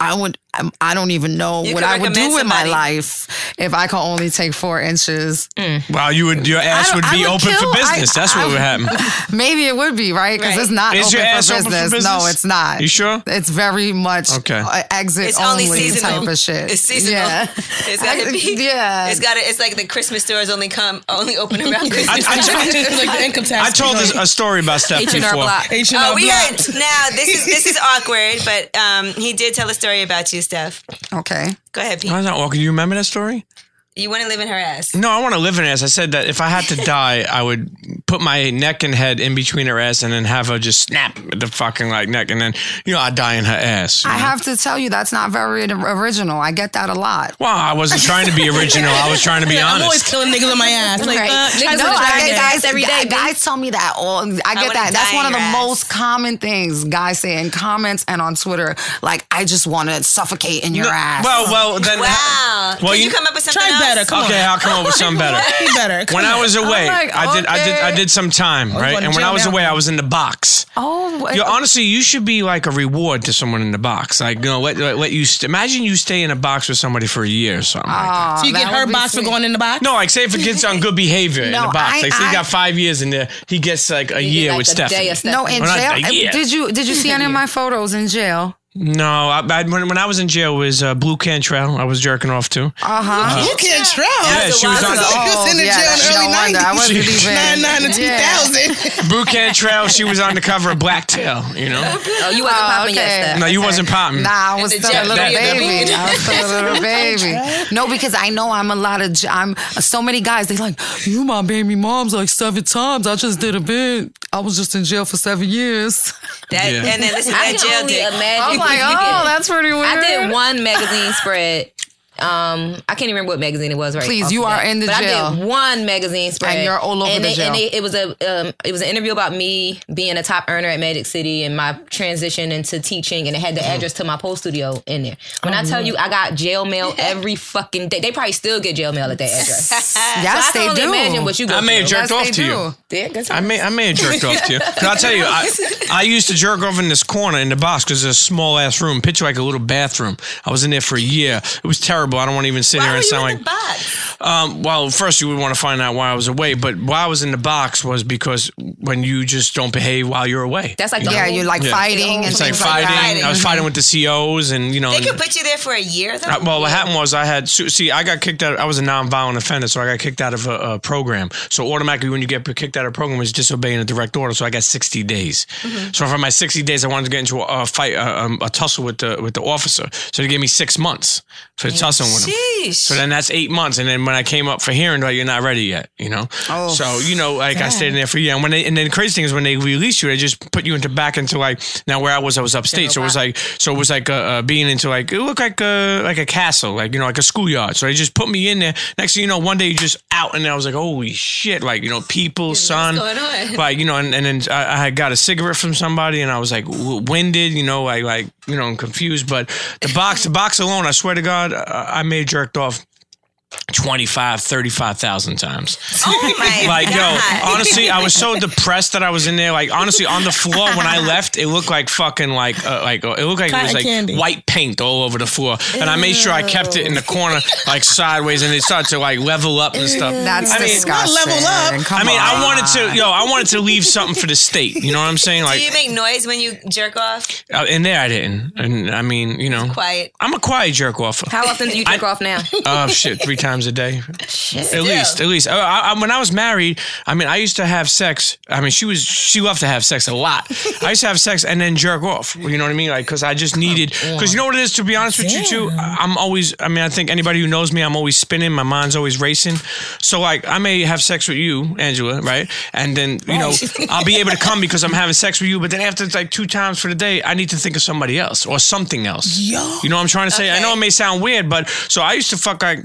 I'm, I don't even know You what could I would do recommend with my somebody. life if I could only take four inches. Wow, you would your ass I would don't- be I would open kill- for business. I- That's what I- would happen. Maybe it would be, right? Because Right. it's not Is open, your for ass open for business. business? No, it's not. You sure? It's very much Okay. uh, exit It's only only seasonal. type of shit. It's seasonal. Yeah. It's gotta be. Yeah. It's gotta. It's like the Christmas stores only come only open around Christmas. I, I, like the income tax. I told this, a story about Steph H and R before. Block. H and R Oh, we Block. are now. This is this is awkward, but um, he did tell a story about you, Steph. Okay. Go ahead, Pete. Why is that awkward? Do you remember that story? You want to live in her ass? No, I want to live in her ass. I said that if I had to die, I would put my neck and head in between her ass and then have her just snap the fucking like neck, and then you know I'd die in her ass. you I know? have to tell you, that's not very original. I get that a lot. Well, I wasn't trying to be original. I was trying to be I'm always honest. killing niggas on my ass. Like, Right. uh, Niggas try on to the No, I dragon. get guys every day, Guys, guys tell me that all. I get wanna that. That's die one in of the your ass. most common things guys say in comments and on Twitter. Like, I just want to suffocate in your ass. Well, well, then. Wow. Well, Can you, you- come up with something Try else? better. Come Okay, on. I'll come up with something better. Be better. Come When I on. was away, like, I did, I did, I okay. did some time, right? going to And when jail I was now. away, I was in the box. oh, Yo, honestly, you should be like a reward to someone in the box. Like, you know, let, let, let you st- imagine you stay in a box with somebody for a year or something. like that. oh, So you get that her would be box for sweet. going in the box? No, like say if it gets on good behavior in No, the box. I- like say he I- got five years in there, he gets like a You year get with like a day Stephanie. of Stephanie. No, in Well, not jail. a year. Did you did you see any of my photos in jail? No, I, I, when, when I was in jail, it was uh, Blue Cantrell. I was jerking off to. Uh huh. You can't try. Yeah, she was on. She was in the jail in the early no wonder. I wasn't She- even nineties. ninety-nine to Yeah. two thousand. Blue Cantrell. She was on the cover of Blacktail. You know. Oh, you wasn't Oh, popping okay. yet, Steph. No, you wasn't popping. Nah, I was And the still a jet- little that- that- baby. I was still a little baby. No, because I know I'm a lot of. j- I'm so many guys. They like you. My baby mom's like seven times. I just did a bit. I was just in jail for seven years. That, Yeah. And then listen, I that can jail only dick. imagine. I'm like, you oh, get- that's pretty weird. I did one magazine spread. Um, I can't even remember what magazine it was. Right? Please, off you the are bat. in the but jail. I did one magazine spread, And you're all over and the they- jail. And they, it was a um, it was an interview about me being a top earner at Magic City and my transition into teaching, and it had the address to my post studio in there. When I tell you, I got jail mail every fucking day. They probably still get jail mail at that address. Yes, so I they can only do. imagine what you go I may have through. jerked Yes, off they to do. you. Yeah, guess I what? may, I may have jerked off to you. But I'll tell you, I, I used to jerk off in this corner in the box because it's a small ass room. Picture like a little bathroom. I was in there for a year. It was terrible. I don't want to even sit Why here were and you sound in like. the box? Um, well, first you would want to find out why I was away, but why I was in the box was because when you just don't behave while you're away. That's like the Yeah, whole- you're like Yeah. fighting and It's like things fighting. like that. I was fighting with the C Os, and you know. They and- could put you there for a year, though. Uh, well, what happened was I had see I got kicked out. I was a nonviolent offender, so I got kicked out of a, a program. So automatically, when you get kicked out of a program, it's disobeying a direct order. So I got sixty days. Mm-hmm. So for my sixty days, I wanted to get into a, a fight, a, um, a tussle with the with the officer. So they gave me six months for tussling with him. Sheesh. So then that's eight months. And then when I came up for hearing, like, you're not ready yet, you know? Oh, so, you know, like I stayed in there for a year. And when they, and then the crazy thing is when they release you, they just put you into back into like, now where I was, I was upstate. So it was like, so it was like uh, uh, being into like, it looked like a, like a castle, like, you know, like a schoolyard. So they just put me in there. Next thing you know, one day you just out and I was like, holy shit. Like, you know, people, son. going on? Like, you know, and, and then I, I had got a cigarette from somebody and I was like w- winded, you know, like, like, you know, I'm confused. But the box, the box alone, I swear to God, I, I may have jerked off twenty-five, thirty-five thousand times. Oh my Like, yo, God. honestly, I was so depressed that I was in there. Like, honestly, on the floor when I left, it looked like fucking like, uh, like uh, it looked like it was Cotton like candy. white paint all over the floor. And I made sure I kept it in the corner, like sideways, and it started to like level up and stuff. That's I mean, disgusting. level up. Come I mean, I on. wanted to, yo, I wanted to leave something for the state. You know what I'm saying? Do Like, you make noise when you jerk off? uh, in there, I didn't. And I mean, you know, Quiet. I'm a quiet jerk off. How often do you jerk off now? Oh shit, three times a day. Shit. At least, at least. Uh, I, I, when I was married, I mean, I used to have sex. I mean, she was she loved to have sex a lot. I used to have sex and then jerk off. You know what I mean? Like, because I just needed. Because you know what it is. To be honest with you, too, I'm always. I mean, I think anybody who knows me, I'm always spinning. My mind's always racing. So, like, I may have sex with you, Angela, right? And then you know, I'll be able to come because I'm having sex with you. But then after it's like two times for the day, I need to think of somebody else or something else. Yo. You know what I'm trying to say? I Okay. know it may sound weird, but so I used to fuck like uh, you know.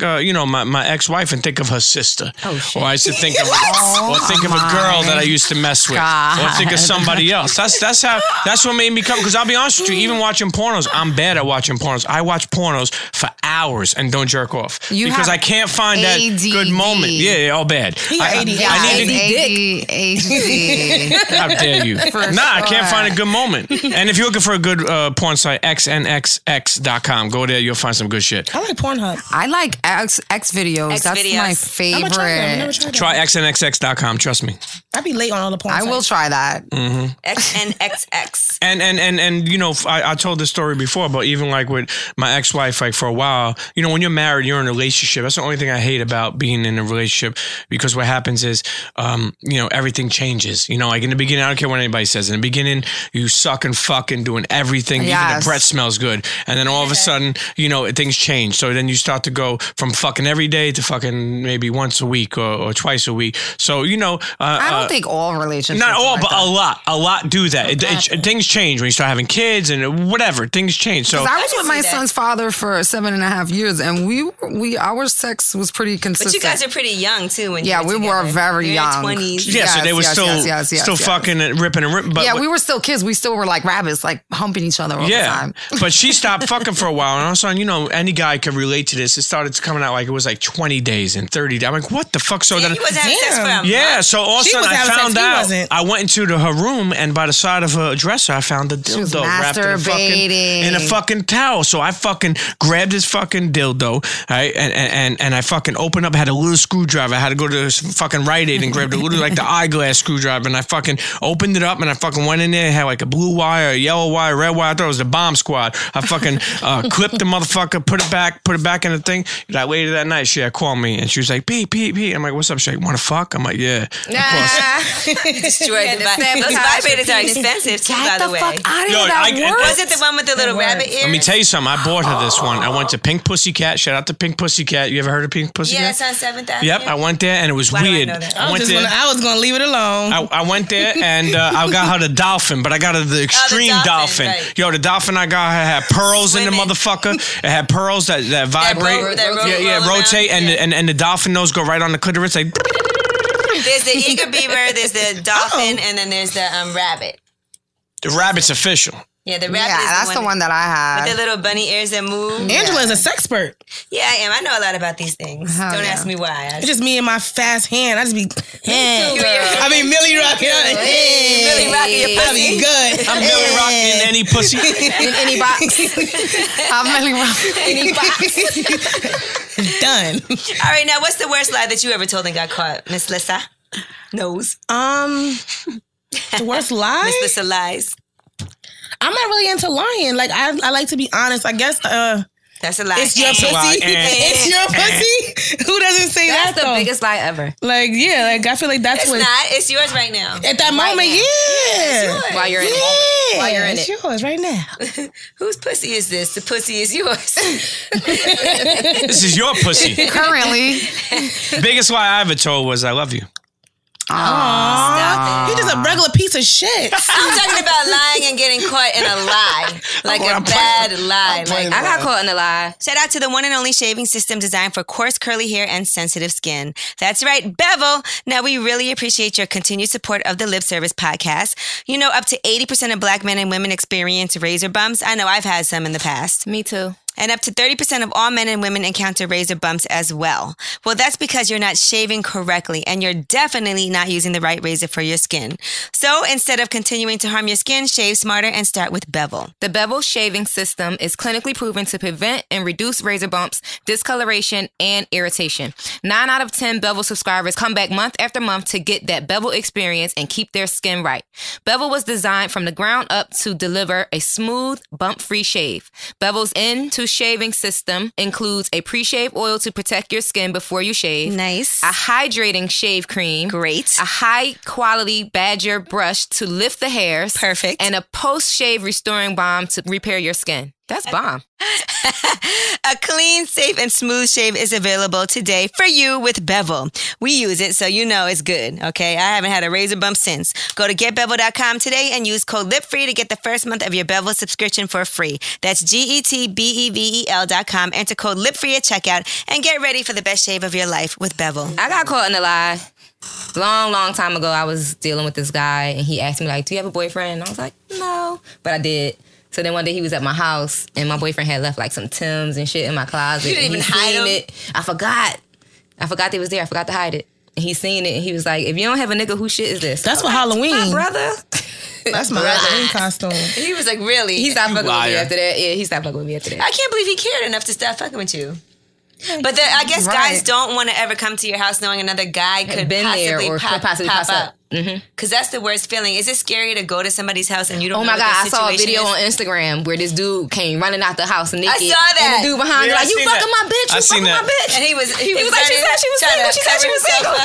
know, my, my ex-wife and think of her sister. Oh, shit. Or I used to think of or think of a girl that I used to mess with. God. Or think of somebody else. That's that's how that's what made me come. Because I'll be honest with you, even watching pornos, I'm bad at watching pornos. I watch pornos for hours and don't jerk off You because have I can't find A D D. that good moment. Yeah, yeah, all bad. He got I, A D D. I, I need to. A D D. How dare you? For nah, I can't sure. find a good moment. And if you're looking for a good uh, porn site, x n x x dot com. Go there, you'll find some good shit. I like Pornhub. I like X X videos. X That's videos. my I'm favorite. gonna try that. I never tried that. Try x n x x dot com. Trust me. I be late on all the porn. I will sites. try that. X N X X. And and and and you know, I, I told this story before, but even like with my ex-wife, like for a while, you know, when you're married, you're in a relationship. That's the only thing I hate about being in a relationship, because what happens is, um, you know, everything changes. You know, like in the beginning, I don't care what anybody says. In the beginning, you suck and fucking doing everything. Even Yes. the breath smells good, and then all of a sudden, you know, things change. So then you start to go from fucking every day to fucking maybe once a week or, or twice a week. So you know, uh, I don't uh, think all relationships. not all, are like but that. a lot, a lot do that. It, it, things change when you start having kids and whatever. Things change. So 'Cause I was can with my see that. son's father for seven and a half years, and we we our sex was pretty But consistent. you guys are pretty young too. When Yeah, you were we were together. very You're young. twenties. yeah, so Yes, they were yes, still yes, yes, yes, still yes. fucking and ripping and ripping. But, yeah, but- we were still kids. We still were like rabbits, like humping each other all the yeah, time. but she stopped fucking for a while, and all of a sudden, you know, any guy could relate to this. It started coming out like it was like twenty days and thirty days. I'm like, what the fuck? So Yeah, then, he was having sex for a Damn. yeah, month. so all of a She sudden was I having sex, found he out. wasn't. I went into the, her room, and by the side of her dresser, I found a was dildo wrapped in a fucking masturbating. in a fucking towel. So I fucking grabbed this fucking dildo, right, and and and I fucking opened up. I had a little screwdriver. I had to go to this fucking Rite Aid and grab the little like the eyeglass screwdriver, and I fucking opened it up, and I fucking went in there. It had like a blue wire, a yellow wire, red wire. I thought it was the bomb squad. I fucking uh, clipped the motherfucker, put it back, put it back in the thing. That later that night, she had called me, and she was like, "Pete, Pete, Pete." I'm like, "What's up?" She's like, "Want to fuck?" I'm like, "Yeah." Destroyed Yeah, the the vi- sabotage. Those vibrators are expensive too, by Get the the way. fuck out of Yo, here. That I- and- works. Was it the one with the little rabbit ears? Let me tell you something. I bought her this one. I went to Pink Pussycat. Shout out to Pink Pussycat. You ever heard of Pink Pussycat? Yeah, it's on seventh Avenue. Yep, I went there and it was Why do I weird. know that? I I was went just there. gonna, I was gonna leave it alone. I, I went there and uh, I got her the dolphin, but I got her the extreme dolphin, dolphin. right. Yo, the dolphin I got her had pearls in the Swimming. motherfucker. It had pearls that, that vibrate. ro- that ro- yeah, yeah, roll around. rotate, and, Yeah. The, and and the dolphin nose go right on the clitoris. Like, There's the eager beaver, there's the dolphin, and then there's the um, rabbit. the rabbit's official. Yeah, the rabbit Yeah, is that's the the one, one that I with the had. little bunny ears that move. Angela is a sexpert. Yeah, I am. I know a lot about these things. Hell Don't yeah. ask me why. I It's just me and my fast hand. I just be. Hey. girl. I mean, Millie rocking. Hey. Millie rocking your I be good. I'm Billy Rock in any pussy. In any box. I'm really rough. Any box. Done. All right, now what's the worst lie that you ever told and got caught, Miss Lissa? Nose. Um, the worst lie. Miss Lissa lies. I'm not really into lying. Like I, I like to be honest. I guess. Uh, That's a lie. it's your Eh. pussy. lie. It's your pussy. Who doesn't say That's that the though? biggest lie ever. Like yeah. Like I feel like that's It's what. not. It's yours right now. At that moment, now. yeah. yours. While you're in Yeah. it. While you're in it's it. yours right now. Whose pussy is this? The pussy is yours. This is your pussy. Currently. Biggest lie I ever told was I love you. Stop He it. just a regular piece of shit. I'm talking about lying and getting caught in a lie. Like I'm- a I'm bad playing- lie. Like, I got caught in a lie. shout out to the one and only shaving system designed for coarse, curly hair and sensitive skin. That's right, Bevel. Now, we really appreciate your continued support of the Lip Service podcast. You know, up to eighty percent of black men and women experience razor bumps. I know I've had some in the past. Me too. And up to thirty percent of all men and women encounter razor bumps as well. Well, that's because you're not shaving correctly and you're definitely not using the right razor for your skin. So instead of continuing to harm your skin, shave smarter and start with Bevel. The Bevel shaving system is clinically proven to prevent and reduce razor bumps, discoloration, and irritation. Nine out of ten Bevel subscribers come back month after month to get that Bevel experience and keep their skin right. Bevel was designed from the ground up to deliver a smooth, bump-free shave. Bevel's end-to shaving system includes a pre-shave oil to protect your skin before you shave, Nice. a hydrating shave cream, Great. a high-quality badger brush to lift the hairs, Perfect. and a post-shave restoring balm to repair your skin. That's bomb. A clean, safe, and smooth shave is available today for you with Bevel. We use it, so you know it's good, okay? I haven't had a razor bump since. Go to get bevel dot com today and use code LIPFREE to get the first month of your Bevel subscription for free. That's G E T B E V E L dot com. Enter code LIPFREE at checkout and get ready for the best shave of your life with Bevel. I got caught in a lie. Long, long time ago, I was dealing with this guy, and he asked me, like, do you have a boyfriend? And I was like, no. But I did. So then one day he was at my house, and my boyfriend had left like some Timbs and shit in my closet. You didn't and even he hide seen them? it. I forgot. I forgot they was there. I forgot to hide it. And he seen it, and he was like, if you don't have a nigga, who shit is this? That's I'm for like, Halloween. My brother. That's my Halloween costume. He was like, really? He stopped fucking with liar. me after that. Yeah, he stopped fucking with me after that. I can't believe he cared enough to stop fucking with you. But the, I guess Right. guys don't want to ever come to your house knowing another guy could been there possibly or pop, could possibly pop pass up. up. Mm-hmm. Because that's the worst feeling. Is it scary to go to somebody's house and you don't Oh know my what God, I their saw a situation video is? on Instagram where this dude came running out the house naked. I saw that. And the dude behind Yeah, him I like, you seen fucking that. my bitch, you I seen fucking my that. bitch. And he was he, He was like, she said she was trying single. to She said she cover was himself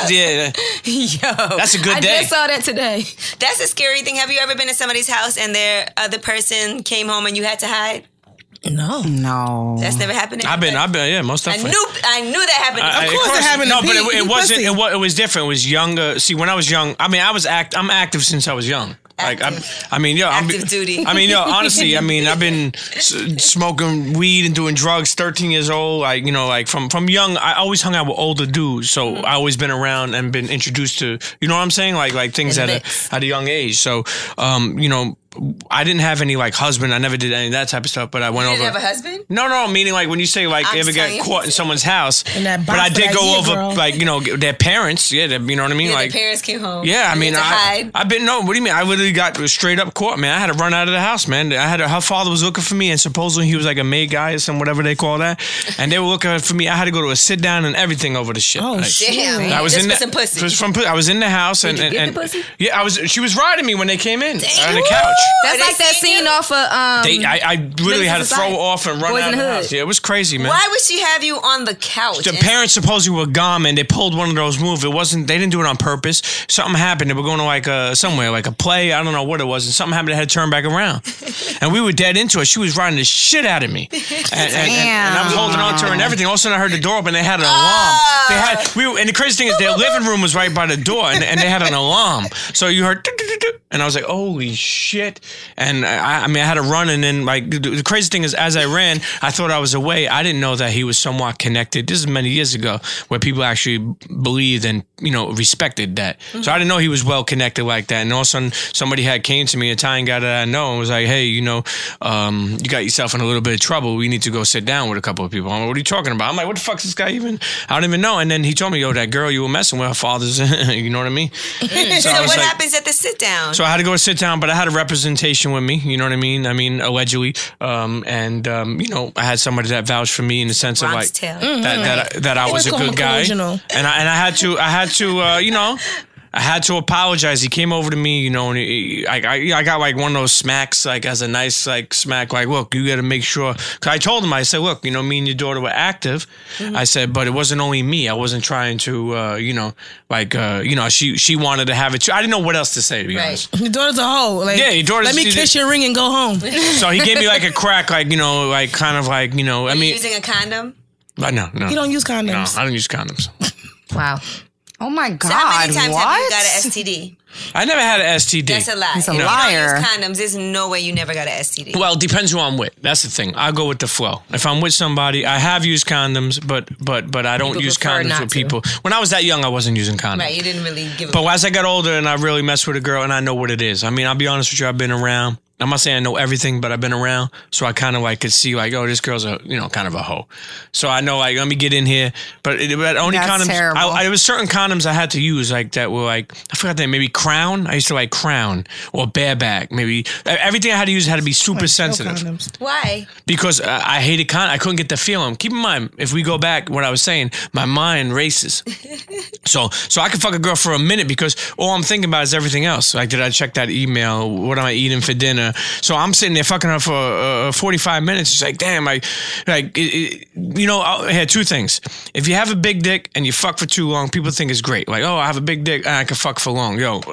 single. up. Yeah. Yo. That's a good I day. just saw that today. That's a scary thing. Have you ever been to somebody's house and their other person came home and you had to hide? No. No. That's never happened. to I've been, anybody? I've been, yeah, most I definitely. knew, I knew that happened. I- Of course it happened to No, but Pete. it, it You wasn't. pussy. It, wa- it was different. It was younger. See, when I was young, I mean, I was act. I'm active since I was young. Like, I'm, Active. I mean, yo, I'm, Active duty. I mean, yo, honestly, I mean, I've been s- smoking weed and doing drugs. thirteen years old, like you know, like from from young, I always hung out with older dudes. So I always been around and been introduced to, you know what I'm saying, like like things In at the a mix. at a young age. So, um, you know, I didn't have any like husband. I never did any of that type of stuff. But I went You over. didn't have a husband? No, no, meaning like when you say like I'm you ever just get telling you. caught in someone's house. In that But I box did that go year, over girl. like, you know, their parents. Yeah, they- you know what I mean? Yeah, like their parents came home. yeah, I You mean, had to I, hide. I've been no. What do you mean? I literally got straight up caught, man. I had to run out of the house, man. I had to, her father was looking for me, and supposedly he was like a maid guy or some whatever they call that, and they were looking for me. I had to go to a sit down and everything over the shit. Oh, Like, shit. Damn. I was Just in for the, some pussy. was from, I was in the house and, you and, get and the pussy? yeah, I was. She was riding me when they came in on the Woo! couch. That's Are like they that seeing scene you? off of um They, I, I literally had to Menace to throw Society. off and run Boys out in of the the Hood. house. Yeah, it was crazy, man. Why would she have you on the couch? The And- parents supposedly were gone, and they pulled one of those moves. It wasn't. They didn't do it on purpose. Something happened. They were going to like uh, somewhere, like a play. I don't know what it was, and something happened. They had to turn back around, and we were dead into it. She was riding the shit out of me, and, and, and, and I was holding on to her and everything. All of a sudden, I heard the door open. They had an alarm. They had. We were, and the crazy thing is, their living room was right by the door, and, and they had an alarm. So you heard, and I was like, "Holy shit!" And I, I mean, I had to run, and then like the, the crazy thing is, as I ran, I thought I was away. I didn't know that he was somewhat connected. This is many years ago, where people actually believed and you know respected that. So I didn't know he was well connected like that. And all of a sudden, somebody had came to me, an Italian guy that I know, and was like, "Hey, you know, um, you got yourself in a little bit of trouble. We need to go sit down with a couple of people." I'm like, "What are you talking about?" I'm like, "What the fuck's this guy even?" I don't even know. And then he told me, "Yo, that girl you were messing with, her father's," you know what I mean? So, So I was what like, happens at the sit down? so I had to go sit down, but I had a representation with me. You know what I mean? I mean, allegedly, um, and um, you know, I had somebody that vouched for me in the sense of Bronx like tale. that that I, that I was a Always call good him a guy, collusional. and I and I had to I had to uh, you know. I had to apologize. He came over to me, you know, and he, I, I, I got like one of those smacks, like as a nice like smack, like, look, you got to make sure. Cause I told him, I said, look, you know, me and your daughter were active. Mm-hmm. I said, but it wasn't only me. I wasn't trying to, uh, you know, like, uh, you know, she she wanted to have it too. I didn't know what else to say, to be Right. honest. Your daughter's a hoe. Like, Yeah, your daughter's- let me kiss your ring and go home. So he gave me like a crack, like, you know, like kind of like, you know, I Are you mean, using a condom? but no, no. You don't use No, condoms. I don't use condoms. Wow. Oh my God. So how many times what? have you got an S T D? I never had an S T D. That's a lie. He's a if liar. you don't use condoms, there's no way you never got an S T D. Well, it depends who I'm with. That's the thing. I go with the flow. If I'm with somebody, I have used condoms, but but but I don't People use prefer condoms not with to. people. When I was that young, I wasn't using condoms. Right, you didn't really give a But as I got older and I really messed with a girl and I know what it is. I mean, I'll be honest with you, I've been around. I'm not saying I know everything, but I've been around. So I kind of like could see like, oh, this girl's a, you know, kind of a hoe. So I know like, let me get in here. But, it, but only That's condoms, terrible. I, I, there was certain condoms I had to use like that were like, I forgot that maybe Crown. I used to like Crown or Bareback. Maybe everything I had to use had to be super No sensitive. condoms. Why? Because uh, I hated con. I couldn't get the feeling. Keep in mind, if we go back, what I was saying, my mind races. so, so I could fuck a girl for a minute because all I'm thinking about is everything else. Like, did I check that email? What am I eating for dinner? So I'm sitting there fucking her for uh, forty-five minutes. It's like, damn, like, like, it, it, you know, I had two things. If you have a big dick and you fuck for too long, people think it's great. Like, oh, I have a big dick and I can fuck for long. Yo,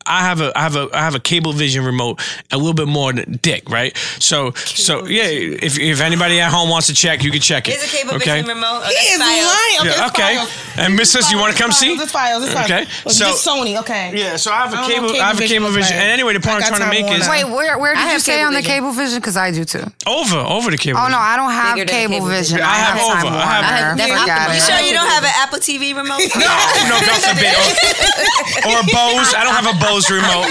I have a I have a I have a Cablevision remote, a little bit more than dick, right? So so yeah, if if anybody at home wants to check, you can check it. Here's a Cablevision okay? remote. Oh, He that's is Fios. lying. Okay, Yeah, it's okay. Fios. And Missus you want to come It's see? Fios, It's Fios. It's Fios. Okay, It's so- just Sony. Okay. Yeah, so I have a I don't cable. know I have a Cablevision Cablevision. was like- And anyway, the point I I'm got trying to Time make is Warner. Wait, where where did I you have say on the Cablevision. Cablevision? Because I do too. over over the cable. Oh no, I don't have Bigger than Cablevision. Cablevision. I, I have have over. Time I have- Warner. I have- that's Forget Optima. it. You sure you don't have an Apple T V remote? No, no, God forbid. Or, or a Bose. I don't have a Bose remote.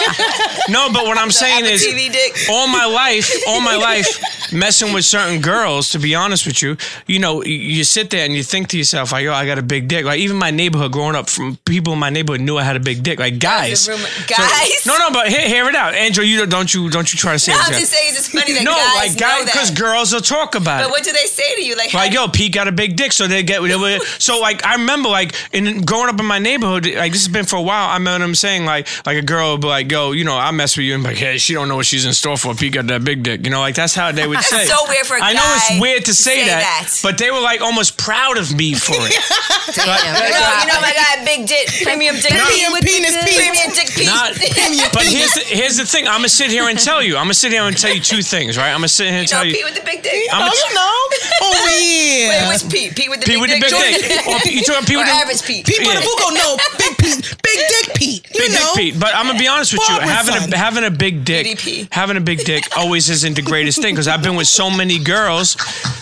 No, but what I'm saying Apple is, T V dick. all my life, all my life, messing with certain girls. To be honest with you, you know, you, you sit there and you think to yourself, like, yo, I got a big dick. Like even my neighborhood, growing up, from people in my neighborhood knew I had a big dick. Like guys, rumor- So- Guys? no, no, but hear, hear it out, Angel. You don't, don't you don't you try to say No, it. I'm Jeff. just saying it's funny that No, guys like know guys, that. because girls will talk about But it. what do they say to you? Like, Like, how- yo, Pete got a big dick, so they get. They were, so, like, I remember, like, in growing up in my neighborhood, like, this has been for a while. I remember them saying, like, like a girl would be like, yo, you know, I mess with you, and be like, hey, she don't know what she's in store for. Pete got that big dick, you know, like that's how they would That's say. so weird for a I know guy it's weird to say, say that, that. but they were like almost proud of me for it. Damn. Yo, you know my guy, big dick, premium dick, Premium penis, premium penis. dick, Pete. Not, but here's the, here's the thing. I'm gonna sit here and tell you. I'm gonna sit here and tell you two things, right? I'm gonna sit here and You know tell you. Pete with the big dick. I'm Oh, a- you know. Oh Wait, yeah. which Pete? Pete with the Pete big with the dick. big dick. Or you talking Pete Or with the average Pete. Pete Yeah. Bonafuco, no, big Pete, big dick Pete. You Big know. dick Pete, but I'm gonna be honest with you. Barbara's Having son. a having a big dick, B D P. having a big dick always isn't the greatest thing because I've been with so many girls.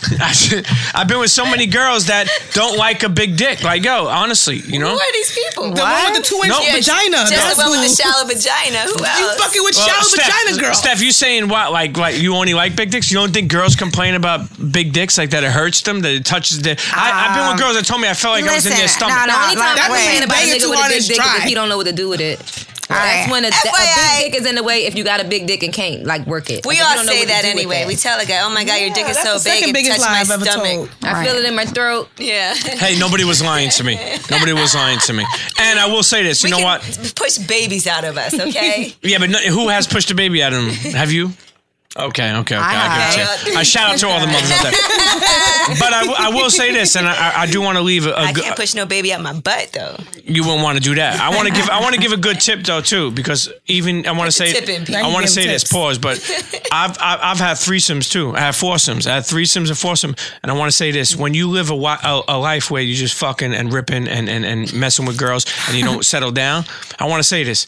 I've been with so many girls that don't like a big dick. Like, yo, honestly, you know. Who are these people? The one with the two inch No. vagina. Just That's the one with who- the shallow vagina. Who else? You fucking with Well, shallow Steph, vagina girl. Steph, you saying what? Like, like you only like big dicks? You don't think girls complain about big dicks, like that it hurts them, that it touches their? I, I've been with girls that told me I felt like I was in their listen, stomach. no, The no, only time like, I complain wait. about a bang it nigga too with a hard, big it's dick is dry. if he don't know what to do with it. Alright. That's when a, F Y I. a big dick is in the way if you got a big dick and can't like work it. We Like, if you all don't know say what to that do with anyway. that. We tell a guy, "Oh my god, your dick is that's so the big, second it biggest touched lie my I've ever stomach." told. I feel Right. it in my throat. Yeah. Hey, nobody was lying to me. Nobody was lying to me. And I will say this. You we know can what? push babies out of us, okay? Yeah, but no, who has pushed a baby out of them? Have you? Okay, okay, okay. I, I got you. have. I shout out to all the mothers out there. But I, w- I will say this, and I, I do want to leave a, a I good. can't push no baby out my butt though. You wouldn't want to do that. I want to give. I want to give a good tip though too, because even I want to say. Tip in, Pete. I Now you want to give say this. tips. Pause. But I've, I've I've had threesomes too. I have foursomes. I had threesomes and foursomes, and I want to say this: when you live a, wi- a a life where you're just fucking and ripping and and and messing with girls and you don't settle down, I want to say this: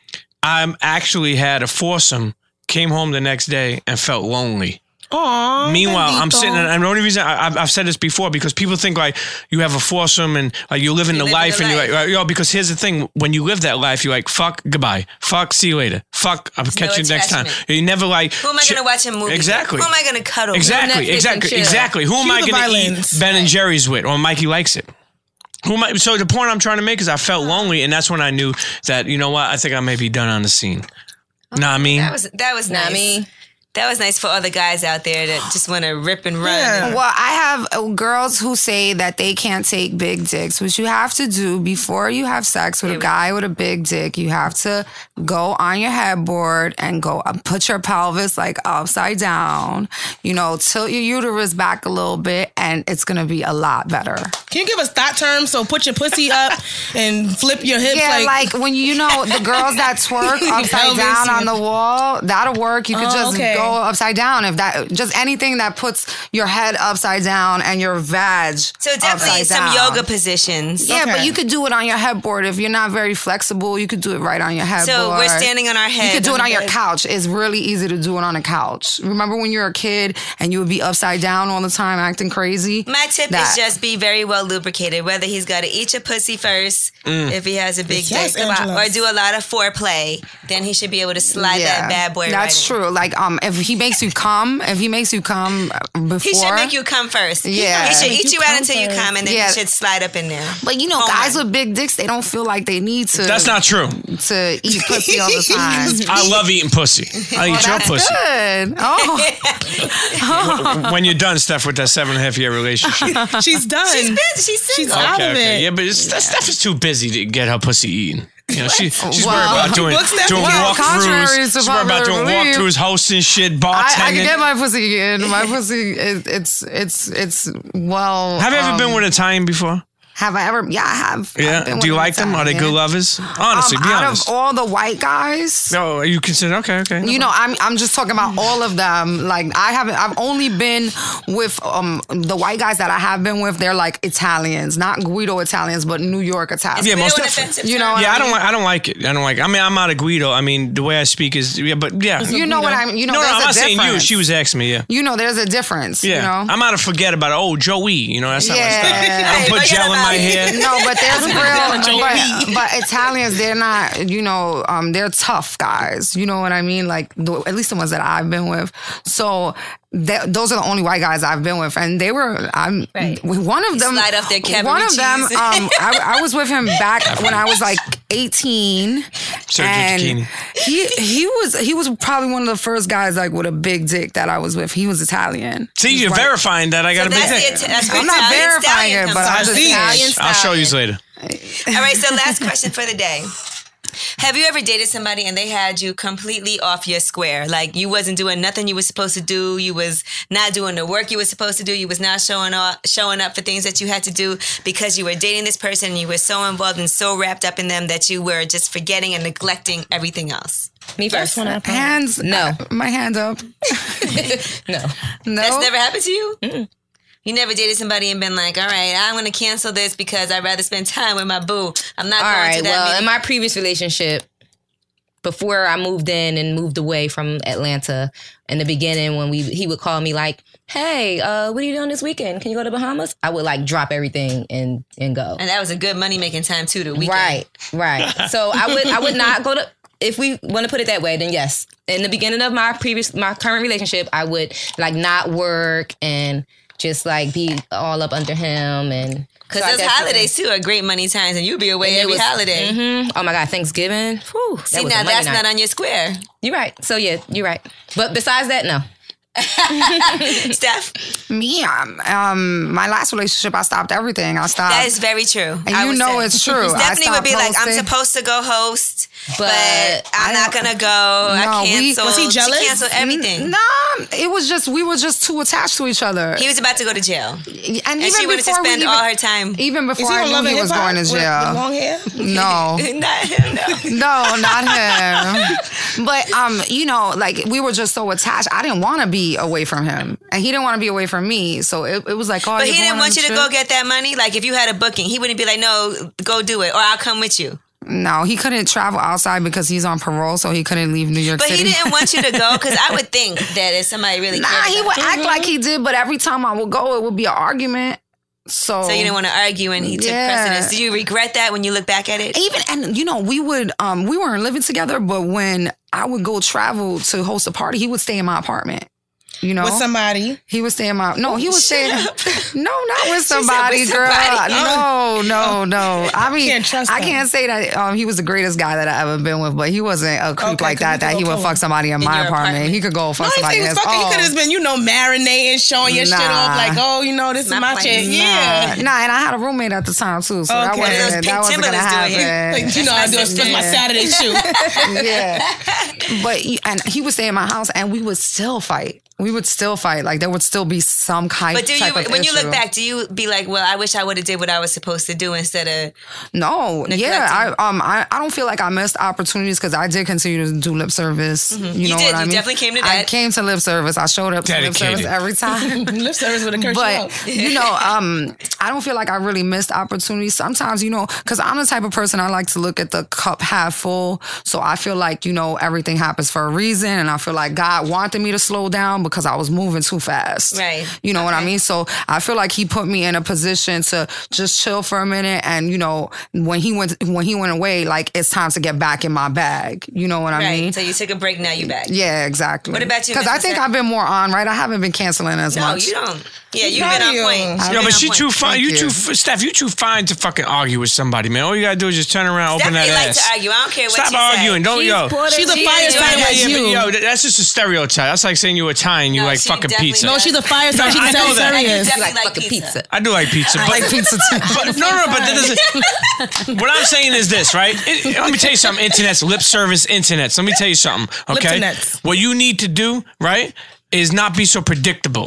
I'm actually had a foursome. Came home the next day and felt lonely. Aw, Meanwhile, I'm bendito. sitting, and the only reason I, I've, I've said this before because people think like you have a foursome and like you're living the living life, the and you're life. like, yo, because here's the thing: when you live that life, you're like, fuck, goodbye, fuck, see you later, fuck, I'll catch you next time. attachment. You never like, Who am I ch- going to watch a movie? Exactly. With? Who am I going to cuddle? with? Exactly, Netflix and exactly, chill. exactly. Who am Cue I the going to violence. eat Ben and Jerry's with, or Mikey likes it? Who am I? So the point I'm trying to make is I felt lonely, and that's when I knew that you know what, I think I may be done on the scene. Know what I mean? That was that was Nah, nice. me. That was nice for other guys out there that just want to rip and run. Yeah. Well, I have uh, girls who say that they can't take big dicks. What you have to do before you have sex with a guy with a big dick, you have to go on your headboard and go uh, put your pelvis like upside down. You know, tilt your uterus back a little bit, and it's gonna be a lot better. Can you give us thought terms? So put your pussy up and flip your hips. Yeah, like, like when you know the girls that twerk upside Pelvis down on and- the wall, that'll work. You could Oh, just okay. go upside down if that just anything that puts your head upside down and your vag. So definitely upside some down. yoga positions. Yeah, Okay. but you could do it on your headboard. If you're not very flexible, you could do it right on your headboard. So we're standing on our head. You could do it on on the your bed. couch. It's really easy to do it on a couch. Remember when you were a kid and you would be upside down all the time acting crazy? My tip That- is just be very well lubricated. Whether he's got to eat your pussy first, Mm. if he has a big Yes, dick, Angela. or do a lot of foreplay, then he should be able to slide that bad boy That's right in. true. Like um, if he makes you come, if he makes you come before, He should make you come first. Yeah. He should Make eat you you out come until you first. come, and then Yeah. he should slide up in there. But you know, Hold guys on. with big dicks, they don't feel like they need to. That's not true. to eat pussy all the time. I love eating pussy. I eat your That's pussy. good. Oh, When you're done, Steph, with that seven and a half year relationship. she's done. She's busy. She's She's single. out Okay, of okay. it. Yeah, but it's, Steph is too busy to get her pussy eaten. You know, she, she's worried Well, about doing, look, Steph, doing well, contrary walkthroughs. to She's worried about doing popular belief, walkthroughs, hosting shit, I, bartending. I can get my pussy eaten. My pussy, is, it's it's it's well. Have you ever um, been with a Italian before? Have I ever? Yeah, I have. I've Yeah. been Do you with like them? Are they good Italian. lovers? Honestly, Um, be out honest. of all the white guys, No, you consider okay, okay. you know, I'm I'm just talking about all of them. Like I haven't. I've only been with um the white guys that I have been with. They're like Italians, not Guido Italians, but New York Italians. Yeah, most Guido an definitely. offensive You term? know what Yeah, I I don't mean? like. I don't like it. I don't like. It. I mean, I'm not a Guido. I mean, the way I speak is. Yeah, but yeah. You know what I mean? You know, no, no, there's I'm a not saying you. difference. She was asking me. Yeah. You know, there's a difference. Yeah. You know. I'm out to forget about it. Oh, Joey. You know, that's not my Yeah. stuff. I don't Hey, put forget gel in my about it. hair. No, but there's real, Joey. but, but Italians, they're not, you know, um, they're tough guys. You know what I mean? Like, the, at least the ones that I've been with. So that, those are the only white guys I've been with, and they were. I'm Right. one of them. slide off their Cadbury One of them. cheese. Um, I, I was with him back when I was like eighteen, Sergio and Tacchini. he he was he was probably one of the first guys like with a big dick that I was with. He was Italian. See, He's you're white. verifying that I got So a big that's the thing. Ita- that's where I'm not Italian verifying stallion it, but comes I'm from. just see it. saying. I'll show you later. All right, so last question for the day. Have you ever dated somebody and they had you completely off your square? Like you wasn't doing nothing you was supposed to do. You was not doing the work you was supposed to do. You was not showing up, showing up for things that you had to do because you were dating this person and you were so involved and so wrapped up in them that you were just forgetting and neglecting everything else. Me first. Hands. No. My hand up. No. No. That's never happened to you? Mm-mm. You never dated somebody and been like, all right, I'm going to cancel this because I'd rather spend time with my boo. I'm not All going right. to that Well, meeting. in my previous relationship, before I moved in and moved away from Atlanta, in the beginning when we he would call me like, "Hey, uh, what are you doing this weekend? Can you go to Bahamas?" I would like drop everything and and go. And that was a good money making time too, the weekend. Right, right. So I would I would not go to. If we want to put it that way, then yes. In the beginning of my previous my current relationship, I would like not work and just like be all up under him and. Because so I those guess- holidays too are great money times, and you'll be away And it every was- holiday. Mhm. Oh my God, Thanksgiving. Whew, that See, was a now Monday that's night. not on your square. You're right. So yeah, you're right. But besides that, no. Steph, Me, um, um, my last relationship, I stopped everything. I stopped. that is very true. And I you would know say. it's true. I Stephanie would be stopped like, I'm posting. supposed to go host, but, But I'm I not don't- going to go. I No, we- canceled. Was he jealous? She canceled everything. Nah, it was just we were just too attached to each other. He was about to go to jail. and And even she wanted to before we spend even, all her time. even Is before he I on knew Love and he Hip was Hop going to with, with jail. long hair? No. Not him, no. No, not him. But um, you know, like we were just so attached. I didn't want to be away from him, and he didn't want to be away from me. So it, it was like, oh, But you're he didn't going want on you a to trip? go get that money. Like if you had a booking, he wouldn't be like, no, go do it, or I'll come with you. No, he couldn't travel outside because he's on parole, so he couldn't leave New York But City. he didn't want you to go because I would think that if somebody really Nah, cared he about would you- act like he did, but every time I would go, it would be an argument. So, So you didn't want to argue, and he took Yeah. precedence. Do you regret that when you look back at it? even and you know we would um we weren't living together, but when I would go travel to host a party, he would stay in my apartment. You know, With somebody. he was staying my no, he was Shut staying up. no, not with said somebody, with girl. somebody. No, no, no. I mean, Can't trust I him. can't say that um, he was the greatest guy that I ever been with, but he wasn't a creep Okay, like 'cause that. he That could he go would kill fuck him. somebody in, In my your apartment. apartment. He could go fuck No, he, somebody he in was his fucking. He own. could have been, you know, marinating, showing your shit Nah. off, like, oh, you know, this is Not my playing. shit. Nah. Yeah. Nah, and I had a roommate at the time too, so that Okay. wasn't, Those that pink wasn't gonna Timberlands doing you. happen. Like, you know, I do it's just my Saturday shoot. Yeah. But he- and he would stay in my house, and we would still fight. We would still fight. Like there would still be some kind. But do you, type of when you issue. look back, do you be like, well, I wish I would have did what I was supposed to do instead of No, neglecting? yeah, I um, I, I don't feel like I missed opportunities because I did continue to do lip service. You, You know did. what I You mean? definitely came to I that. came to lip service. I showed up to lip Dedicated. service every time. Lip service with a curse you But out. you know, um, I don't feel like I really missed opportunities. Sometimes, you know, because I'm the type of person I like to look at the cup half full. So I feel like you know everything happens for a reason, and I feel like God wanted me to slow down because I was moving too fast. Right. You know what I Okay. mean? So I feel like He put me in a position to just chill for a minute, and you know, when He went when He went away, like it's time to get back in my bag. You know what I right? mean? So you took a break. Now you back. Yeah, exactly. What about you, Because I Mister think Seth? I've been more on, right? I haven't been canceling as No, much. you don't. Yeah, you've Proud been of you. on point. I- You've Yo, been but on she point. too fine. Thank You you. too, f- Steph. You too fine to fucking argue with somebody, man. All you gotta do is just turn around, open Definitely that like ass. to argue. I don't care what Stop you arguing. say. Don't yo. Puerto She's a Rican. fire sign Yeah, like yeah, you. but yo, that- that's just a stereotype. That's like saying you Italian, you No, like she fucking definitely pizza. No, she's a fire sign. She I can tell know you that. serious. Definitely Like like fucking pizza. pizza. I do like pizza, I but like pizza too. But no, no, but that doesn't. What I'm saying is this, right? It- let me tell you something. Internet's lip service. Internet's. Let me tell you something. Okay. Lip-ternets. What you need to do, right, is not be so predictable.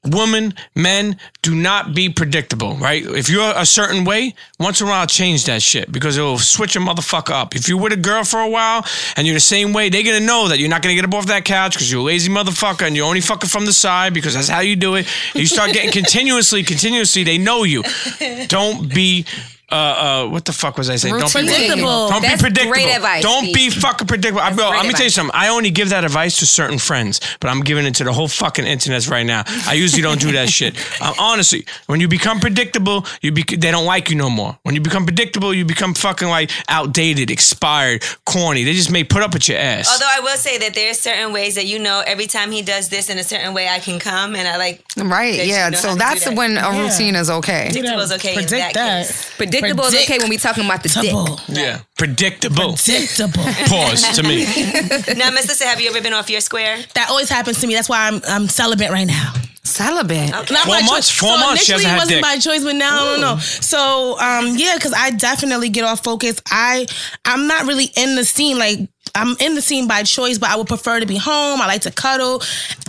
women, men, do not be predictable, right? If you're a certain way, once in a while, change that shit because it will switch a motherfucker up. If you're with a girl for a while and you're the same way, they're going to know that you're not going to get up off that couch because you're a lazy motherfucker and you're only fucking from the side because that's how you do it. And you start getting continuously, continuously, they know you. Don't be... Uh, uh, what the fuck was I saying? Don't be Predictable. Don't That's be predictable. great advice, Don't Pete. be fucking predictable. I, bro, great let me tell you advice. something. I only give that advice to certain friends, but I'm giving it to the whole fucking internet right now. I usually don't do that shit. Um, honestly, when you become predictable, you be, they don't like you no more. When you become predictable, you become fucking like outdated, expired, corny. They just may put up with your ass. Although I will say that there's certain ways that you know every time he does this in a certain way, I can come and I like. Right, that you yeah. know how So to that's do that. when a Yeah. routine is okay. Predictable is okay in Predict that that. case. Predictable is okay when we talking about the dick. Predictable. Yeah, predictable. Predictable. Pause to me. Now, Miss Lisa, have you ever been off your square? That always happens to me. That's why I'm I'm celibate right now. Celibate. Not Four by months, choice. four so months, she Initially, hasn't it had wasn't dick. by choice, but now I don't know. So, um, yeah, because I definitely get off focus. I, I'm not really in the scene. Like, I'm in the scene by choice, but I would prefer to be home. I like to cuddle.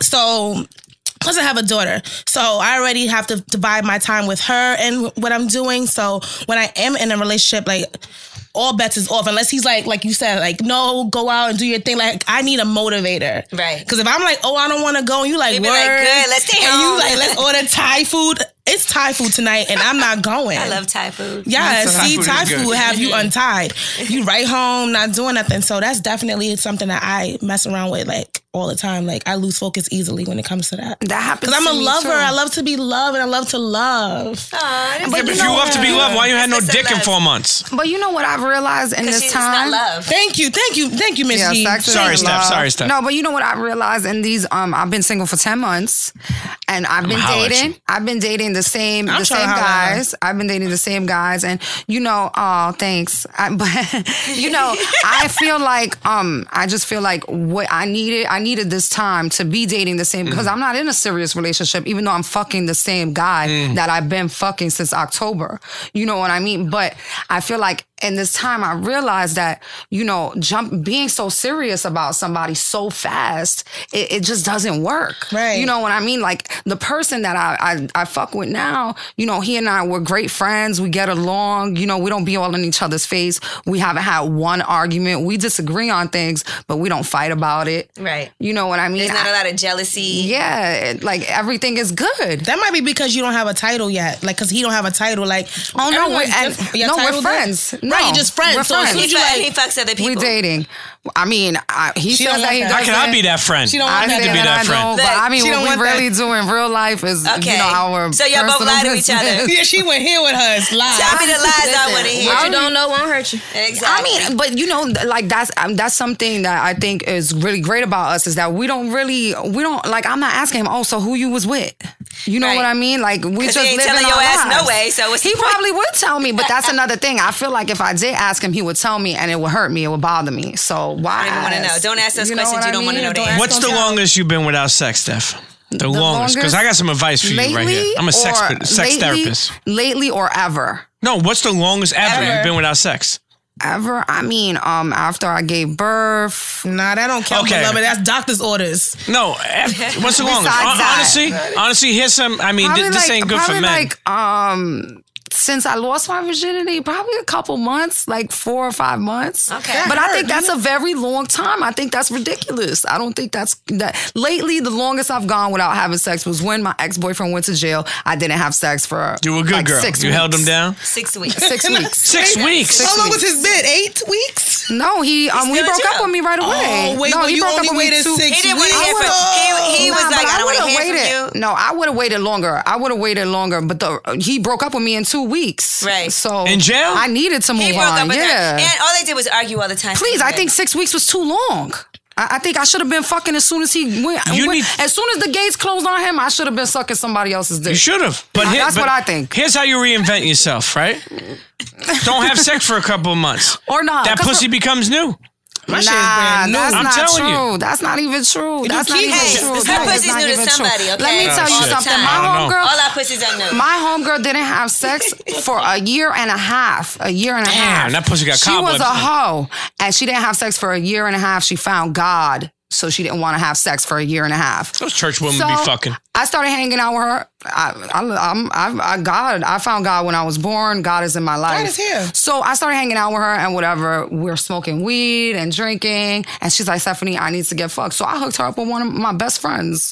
So, plus I have a daughter. So I already have to divide my time with her and what I'm doing. So when I am in a relationship, like, all bets is off unless he's like, like you said, like, no, go out and do your thing. Like, I need a motivator. Right. Because if I'm like, oh, I don't want to go, and you like, You be word. like, good, let's stay and home. you like, let's order Thai food. It's Thai food tonight, and I'm not going. I love Thai food. Yeah, Thai see, food is Thai good. food have you untied. You right home, not doing nothing. So that's definitely something that I mess around with like all the time. Like I lose focus easily when it comes to that. That happens. Because I'm to a me, lover. too. I love to be loved, and I love to love. Aw, But If you you know love to be loved, why you had no That's a dick in love. four months? But you know what I've realized in because this it's not time? love. Thank you, thank you, thank you, Miss Yeah, G. sex is Sorry, Steph. love. Sorry, Steph. No, but you know what I realized in these? Um, I've been single for ten months, and I've been holler at dating. you. I've been dating the same I'm the trying same to holler at her. guys. I've been dating the same guys, and you know, oh, thanks. I, but you know, I feel like um, I just feel like what I needed. I needed this time to be dating the same because I'm not in a serious relationship, even though I'm fucking the same guy that I've been fucking since October. You know what I mean? But I feel like. And this time I realized that, you know, jump being so serious about somebody so fast, it, it just doesn't work. Right. You know what I mean? Like the person that I, I I fuck with now, you know, he and I were great friends. We get along. You know, we don't be all in each other's face. We haven't had one argument. We disagree on things, but we don't fight about it. Right. You know what I mean? There's not I- a lot of jealousy. yeah, it- like everything is good. That might be because you don't have a title yet. Like, because he don't have a title. Like, Oh, no, everyone's we're- and- different. Your no, we're title friends. different. No, right, you're just friends. we're so as soon friends. as He, you fu- like, he fucks other people. We dating. I mean, I, he She says don't that want he that. doesn't. How can I be that friend? She don't I want say that. to be that that I friend. know, but Look, I mean, she don't what we want that. really do in real life is, Okay. you know, our So y'all both personal lie to each other. business. Yeah, she went here with hers live. Tell me the lies I want to hear. What you don't know won't hurt you. Exactly. I mean, but you know, like that's um, that's something that I think is really great about us is that we don't really we don't like. I'm not asking him. Oh, so who you was with? You know Right. what I mean? Like we 'Cause just he ain't live telling in your our ass no lives. way, so what's he the point? probably would tell me, but that's another thing. I feel like if I did ask him, he would tell me, and it would hurt me. It would bother me. So why? I don't even wanna know. ask? Don't ask us You know questions what you I don't wanna mean? know the Don't answer. ask What's the them. longest you've been without sex, Steph? The, longest, longest? because I got some advice for you right Lately here. I'm a sex or- sex lately, therapist. Lately or ever? No, what's the longest ever, Ever. you've been without sex? Ever? I mean, um, after I gave birth. Nah, that don't count, Okay. beloved. That's doctor's orders. No, af- what's the longest? Besides Hon- that. honestly, honestly, here's some. I mean, Probably th- this like, ain't good probably for men. like um since I lost my virginity, probably a couple months, like four or five months. Okay. But I That think hurt, that's a very long time. I think that's ridiculous. I don't think that's that. Lately, the longest I've gone without having sex was when my ex-boyfriend went to jail. I didn't have sex for you were a good like girl. Six You weeks. held him down. Six weeks. Six weeks. Six weeks. How long was weeks. his bid? Eight weeks? No, he um still he in broke jail. up with me right away. Oh, wait, no, well, he you broke only up with me waited two. six He didn't want to I hear from would've- he. He was Nah, like, but I don't want to would've hear waited. from you. No, I would have waited longer. I would have waited longer, but the he broke up with me in two weeks. Right. So In jail? I needed to move He broke on. up with yeah. her, and all they did was argue all the time. Please, I think six weeks was too long. I, I think I should have been fucking as soon as he went. You went- need- as soon as the gates closed on him, I should have been sucking somebody else's dick. You should have. But Uh, here- that's but what I think. Here's how you reinvent yourself, right? Don't have sex for a couple of months. Or not. That 'Cause pussy becomes new. My shit is Nah, brand new. that's I'm not telling true. you. That's not even true. That's not keep- even Hey, true. her That is pussy's not new to even true. somebody, Let okay? me tell Oh, you shit. something. I My don't know. homegirl, all our pussies are new. my homegirl didn't have sex for a year and a half. A year and a Damn, half. that pussy got She was cobwebs a in it. hoe, and she didn't have sex for a year and a half. She found God so she didn't want to have sex for a year and a half. Those church women So, be fucking. I started hanging out with her. I, I, I'm, I, I, God, I found God when I was born. God is in my life. God is here. So I started hanging out with her and whatever. We're smoking weed and drinking. And she's like, Stephanie, I need to get fucked. So I hooked her up with one of my best friends.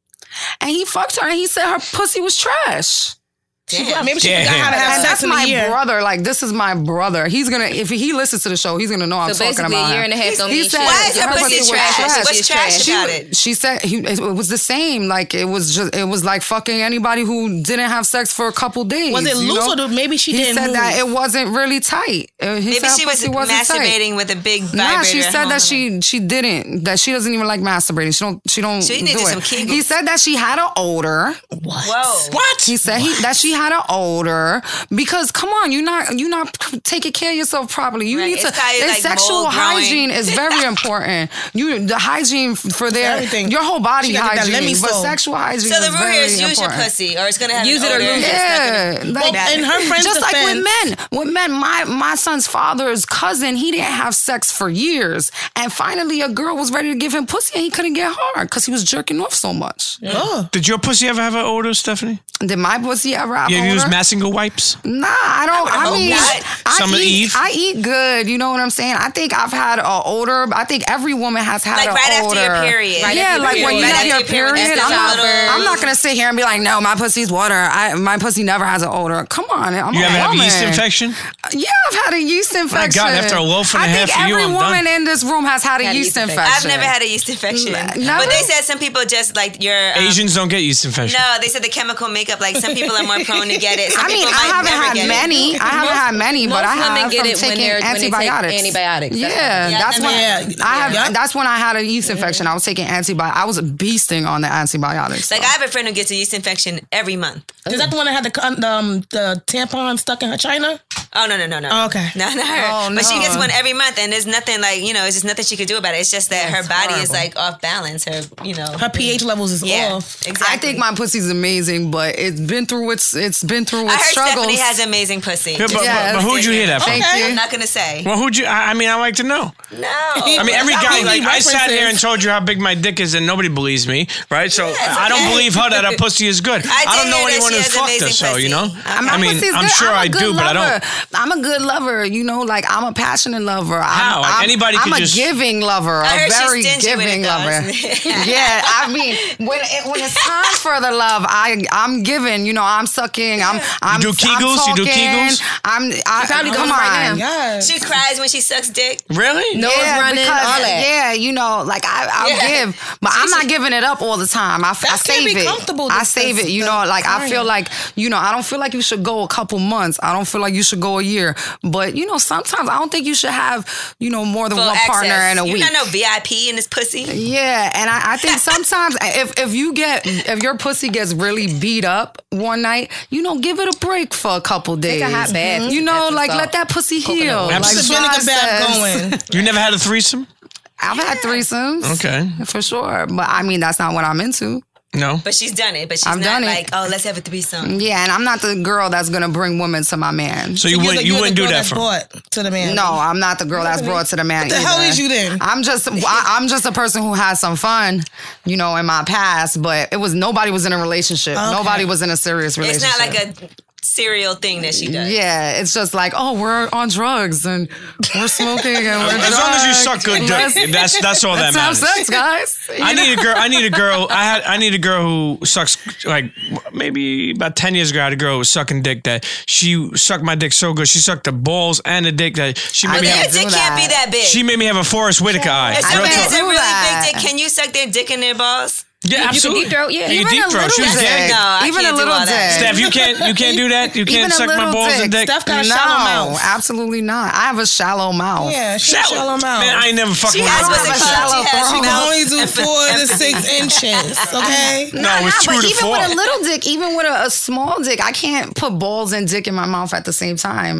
And he fucked her and he said her pussy was trash. Damn. Maybe she Damn. forgot how to have And sex that's in a my year. brother. Like, this is my brother. He's gonna, if he listens to the show, he's gonna know I'm So talking basically, about a year him. and a half don't He mean said- shit. Why is her Her pussy pussy was trash? trash. What's trash She, about it? she said he, it was the same. Like it was just, it was like fucking anybody who didn't have sex for a couple days. Was it you loose know? or maybe she He didn't said move? that it wasn't really tight. Uh, he Maybe said her she was pussy wasn't tight. masturbating with a big vibrator. Nah, she at said home. that she she didn't. That she doesn't even like masturbating. She don't. She don't So you need do to do it. some Kegels. He said that she had an odor. Whoa. What? He said he, that she had an odor because come on, you're not you're not taking care of yourself properly. You Right. need to. It's probably their like sexual mold growing. hygiene is very important. You the hygiene for their Everything. your whole body She gotta get that hygiene, Lemmy but Soul. sexual hygiene. So the is rule very here is use your important. pussy, or it's gonna have Use an it or odor. lose it. Yeah, It's not like, gonna- And her friends just like with defense. men. With men, my my son's father's cousin, he didn't have sex for years, and finally a girl was ready to give him pussy, and he couldn't get hard because he was jerking off so much. Oh. Did your pussy ever have an odor, Stephanie? Did my pussy ever have You ever use odor? Massingo wipes? Nah, I don't. I, hope mean, not. I Summer eat. Eve? I eat good. You know what I'm saying? I think I've had an odor. I think every woman has had Like an right after odor. your period. Right yeah, after your like when period. you Right have after your your period, period. that's I'm the not. childbirth. I'm not gonna sit here and be like, no, my pussy's water. I my pussy never has an odor. Come on, I'm You a ever have a woman. yeast infection? Yeah, I've had a yeast infection. God, after a loaf and a I half think for you, every I'm woman done. in this room has had a Had a yeast yeast infection. infection. I've never had a yeast infection. N- never? But they said some people just like your um, Asians don't get yeast infection. No, they said the chemical makeup. Like some people are more prone to get it. Some I mean, people I might haven't never had get many. It. I haven't had many, but most I have women get from it when taking they're- when they take antibiotics. antibiotics. That's Yeah, Yeah, that's I when mean, yeah, I have. yeah. That's when I had a yeast infection. I was taking antibiotics. I was beasting on the antibiotics. Like I have a friend who gets a yeast infection every month. Is that the one that had the con- um, the tampon stuck in her china? Oh no no no no. Oh, okay. No, not her. Oh, But she no. gets one every month, and there's nothing like you know, it's just nothing she could do about it. It's just that her body is horrible. like off balance. Her you know. Her pH levels is yeah, off. exactly. I think my pussy's amazing, but it's been through its. It's been through its I heard struggles. Stephanie has amazing pussy. Yeah, but, Just- Yeah, but, but who'd you hear that from? Thank Okay. you. I'm not gonna say. Well, who'd you? I, I mean, I like to know. No. I mean, every I guy, mean, like, I sat references. here and told you how big my dick is, and nobody believes me, right? So I don't okay. believe her that her pussy is good. I I don't did know hear that anyone she who's has fucked her, amazing so you know. pussy. I mean, I mean, pussy's I'm good. sure I'm a I good do, but I lover. don't. I'm a good lover. You know, like I'm a passionate lover. I'm, How? Like, I'm, anybody I'm could a just- giving lover. I A heard she's very stingy with giving it, though, lover. isn't it? Yeah, I mean, when it, when it's time for the love, I I'm giving. You know, I'm sucking. I'm I'm do Kegels? I'm You do talking. Kegels? I'm I, probably come does right on. now. Yes. She cries when she sucks dick. Really? Nose Yeah, running, because, all that. yeah, you know, like I, I'll Yeah. give, but I'm not giving it up all the time. I, I can't save be it. comfortable, I this- save this- it. You the know, like I feel crying. like, you know, I don't feel like you should go a couple months. I don't feel like you should go a year. But you know, sometimes I don't think you should have, you know, more than Full one partner access. in a You're week. not no V I P in this pussy. Yeah, and I, I think sometimes if if you get if your pussy gets really beat up one night, you know, give it a break for a couple days. a hot bath. You know, Epsom like salt. let that pussy heal. Like Epsom The salt. vinegar bath process. going. You never had a threesome? I've had threesomes. Okay. For sure. But I mean, that's not what I'm into. No. But she's done it. But she's I've not done it. like, oh, let's have a threesome. Yeah, and I'm not the girl that's going to bring women to my man. So you You're wouldn't the- you you're wouldn't the do girl that that's for? brought to the man. No, I'm not the girl that's brought to the man. What the hell either. is you then? I'm just, I, I'm just a person who had some fun, you know, in my past. But it was nobody was in a relationship. Okay. Nobody was in a serious It's relationship. not like a serial thing that she does. Yeah, it's just like, oh, we're on drugs and we're smoking and we're As long as you suck drugged. good Let's- dick, that's that's all that Let's have matters. sex, guys. I You know? need a girl. I need a girl. I had. I need a girl who sucks. Like maybe about ten years ago, I had a girl who was sucking dick. That she sucked my dick so good. She sucked the balls and the dick. That she made I me Your can't have. do dick can't be that. that big. She made me have a Forrest Whitaker eye. if I somebody can't has a do really that. big dick, can you suck their dick in their balls? Yeah, absolutely. deep throat, yeah. You Even deep a throat. She little was dick. gay. No, I Even can't a do little all that. dick. Steph, you can't. You can't do that. You can't Even a suck my little balls and dick. Steph got a no, shallow mouth. absolutely not. I have a shallow mouth. Yeah, she got a shallow mouth. Man, I ain't never fucking. She with has her. what's it have a called? shallow She has throat. She can mouth. only do four to six inches, okay? No, Nah, it's nah, two but to even four. with a little dick, even with a, a small dick, I can't put balls and dick in my mouth at the same time.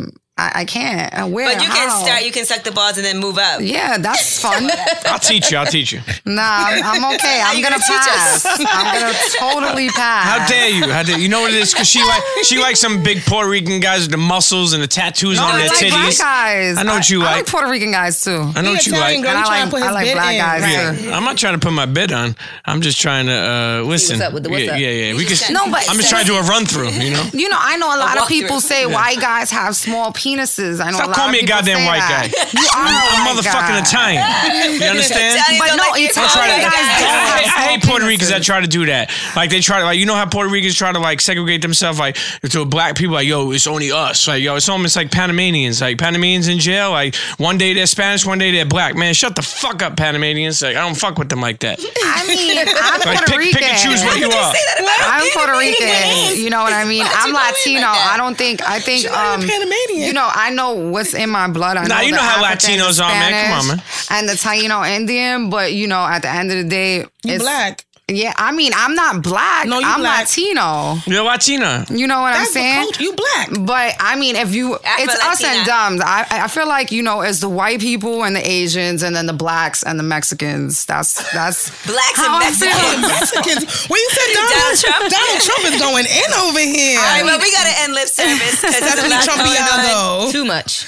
I, I can't. Uh, Where? But you can How? start. You can suck the balls and then move up. Yeah, that's fun. I'll teach you. I'll teach you. Nah, I'm, I'm okay. I'm you gonna, gonna teach us? pass. I'm gonna totally pass. How dare you? How dare you know what it is? Because she like she likes some big Puerto Rican guys with the muscles and the tattoos No, on I their like black titties. guys. I know what you I, I like. like Puerto Rican guys too. I know He what you Italian like. girl, And I he trying like- to put I his like bid black in, guys, right? too. I'm not trying to put my bid on. I'm just trying to uh, listen. what's up with the what's yeah, up. yeah, yeah. We can. No, but I'm just trying to do a run through. You know. You know, I know a lot of walkthrough. people say white guys have small penises. I know Stop a lot calling of me a people goddamn say white that. guy. You are a I'm white motherfucking guy. Italian. You understand? Italians But don't no, like your Italian small guys guys. don't I, have hate- I small hate Puerto Ricans penises. that try to do that. Like they try to, like you know how Puerto Ricans try to like segregate themselves, like to black people. Like yo, it's only us. Like yo, it's almost like Panamanians. Like Panamanians in jail. Like one day they're Spanish, one day they're black. Man, shut the fuck up, Panamanians. Like I don't fuck with them like that. I mean, I'm Like Puerto pick, Rican. pick and choose what you are. I'm Puerto Rican. You know what I mean? I'm you believe Latino. like that? I don't think. I think. not Um, even Panamanian. you know, I know what's in my blood. I Nah, know you the know how African, Latinos the are, man. Come on, Spanish, And the Taino Indian, but you know, at the end of the day, You it's black. Yeah, I mean, I'm not black. No, you I'm black. Latino. You're Latina. You know what That's I'm the saying? culture. You black. But I mean, if you, it's us Afro-Latina. and dumbs. I, I feel like you know, it's the white people and the Asians, and then the blacks and the Mexicans. That's that's Blacks how I and feel. Mexicans. Mexicans. Well, you said Donald, Donald Trump. Donald Trump is going in over here. All right, well, we got to end lip service because there's a lot Trump going on. Bianco. Too much.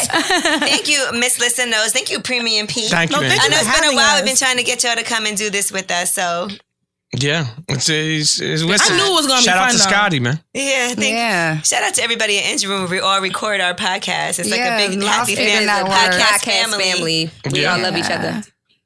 But thank you, Miss Listen Knows. Thank you, Premium Pete. Thank you, No, man. thank I you know for it's been a having while. us. We've been trying to get y'all to come and do this with us. So, Yeah, it's, it's, it's listen. I knew it was gonna be Shout out fun, to though. Scotty, man. yeah, thank Yeah. Shout out to everybody at Engine Room where we all record our podcast. It's like Yeah, a big lots happy of family, in that a word. podcast Podcast family. family. We Yeah. all love each other.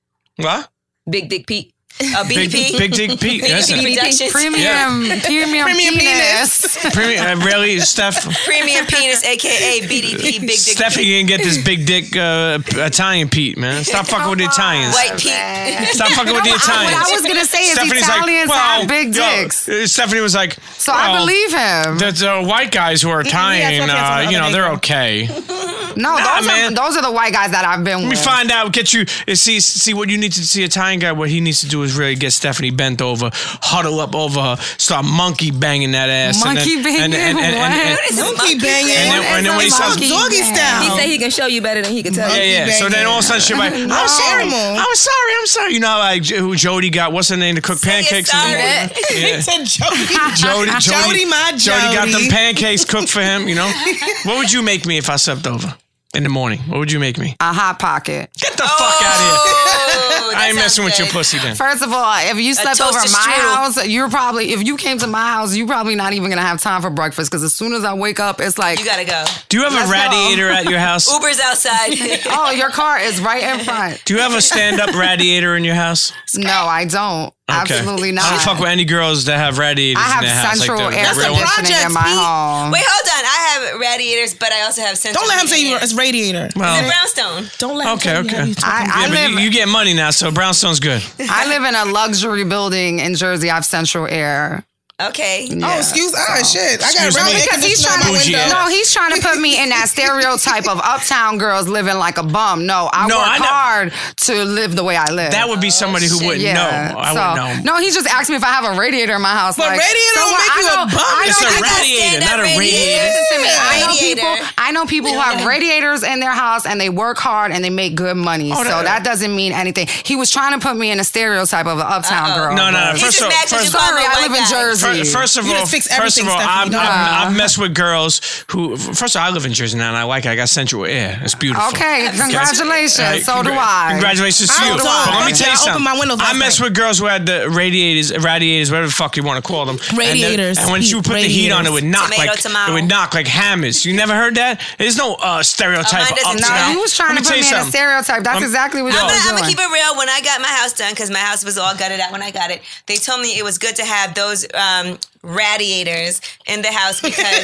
What? Big Dick Pete. A B D Big, P. big Dick Pete. That's B D P it. Productions. Premium, Yeah. premium, Premium penis. Premium, uh, really, Steph. Premium Penis, aka B D P, Big Dick Steffi Pete. can get this big dick uh, Italian Pete, man. Stop fucking with the Italians. White Pete. Stop fucking with the What Italians. I was gonna say is Stephanie's Italians like, well, have big yo, dicks. uh, Stephanie was like, So I well, believe him. The, the white guys who are Italian, that's what I uh, said you know, the they're other okay. No, Nah, those man. are those are the white guys that I've been Let with. me find out. Get you uh, see see what you need to see. Italian guy. What he needs to do is really get Stephanie bent over, huddle up over her, start monkey banging that ass. Monkey and then, banging? And, and, and, and, and, What is Monkey monkey banging. and then, and then when he What is starts, a Doggy monkey style. He said he can show you better than he can tell yeah, you. yeah. So then all of a sudden she's like, I'm sorry, animal. I'm sorry, I'm sorry. You know, how, like who Jody got? What's her name to cook Say you're pancakes? in the sorry. morning? He Yeah. said Jody. Jody, Jody, Jody, my Jody got them Jody. pancakes cooked for him. You know, what would you make me if I slept over in the morning? What would you make me? A hot pocket. Get the fuck out of here! Oh, that I ain't messing sounds with your good. pussy then. First of all, if you slept over toasted my strudel. house, you're probably if you came to my house, you're probably not even gonna have time for breakfast because as soon as I wake up, it's like, You gotta go. Do you have Let's a go. radiator at your house? Uber's outside. oh, your car is right in front. Do you have a stand-up radiator in your house? No, I don't. Okay. Absolutely not. I don't fuck with any girls that have radiators I have in their house. central like the, air the real That's a ones. conditioning in projects, my Pete. home. Wait, hold on. I have radiators, but I also have central Don't let him say you heating. it's radiator. Is it Well, brownstone? Don't let him Okay, tell you okay. how you talking. I, yeah, I but live you, you get money now, so brownstone's good. I live in a luxury building in Jersey. I have central air. Okay. Oh, excuse ah shit. I got Excuse real me. air Because he's conditioner trying in my Bougie window. ass. No, he's trying to put me in that stereotype of uptown girls living like a bum. No, I No, work I know. hard to live the way I live. That would be somebody who wouldn't yeah. know. I so, wouldn't know. No, he just asked me if I have a radiator in my house. But like, radiator so don't what? make I you a know, bum. I It's know a people- radiator, not a Stand-up radiator. Listen to me. I know Radiator. people. I know people who have radiators in their house and they work hard and they make good money. Oh, so that- that doesn't mean anything. He was trying to put me in a stereotype of an uptown Uh-oh. girl. No, no, no. but- He's First just of all, mad 'cause first you of call Sorry, him a I white live in guy. Jersey. Fir- First of You all, just fix first of everything, all, I've, Stephanie. I've, Nah. I've messed with girls who. First of all, I live in Jersey now, and I like it. I got central air. It's beautiful. Okay, congratulations. Right, So do congra- I. Congratulations to I you. don't. But let me Fuck tell yeah, you I opened something. my windows I last messed night. with girls who had the radiators, radiators, whatever the fuck you want to call them. And the- Radiators, And, when she would put the heat on, it would knock Tomato, like tomato. it would knock like hammers. You never heard that? There's no uh, stereotype Oh, mine of doesn't uptown. No, he was trying Let to me put tell me you in a something. stereotype. That's Um, exactly what yo. he I'm was gonna, I'm doing. gonna keep it real. When I got my house done, because my house was all gutted out when I got it, they told me it was good to have those um, radiators in the house because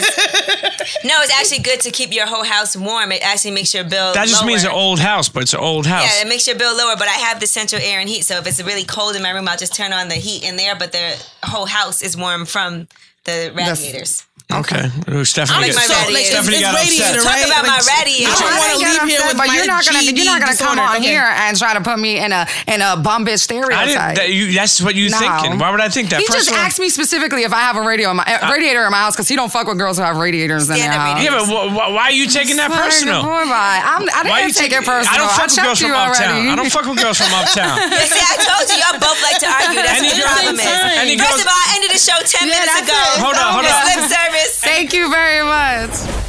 no, it's actually good to keep your whole house warm. It actually makes your bill. That just lower. means an old house, but it's an old house. Yeah, it makes your bill lower. But I have the central air and heat, so if it's really cold in my room, I'll just turn on the heat in there. But the whole house is warm from the radiators. Okay. Ooh, Stephanie, like my got- radiator. Stephanie It's- got it's upset. radiator, Talk right? about my Like, radiator. I don't I want to didn't get leave here upset, with but my you're not gonna G D you're not gonna come disorder. on Okay. here and try to put me in a in a bum bitch I stereotype. didn't. That, you, that's what you No. thinking. Why would I think that? He First just of all- asked me specifically if I have a radio in my uh, radiator in my house because he don't fuck with girls who have radiators in their Stand-up house. radio. Yeah, but wh- wh- why are you taking that Fuck, personal? boy, bye. I'm, I Why you didn't take taking- it personal. I don't fuck with checked girls from you uptown. already. I don't fuck with girls from uptown. Yeah, see, I told you, y'all both like to argue. That's Any what the girl- problem is. any First girls- of all, I ended the show ten Yeah, minutes that's ago. it. Hold on, hold It's on. lip service. Thank you very much.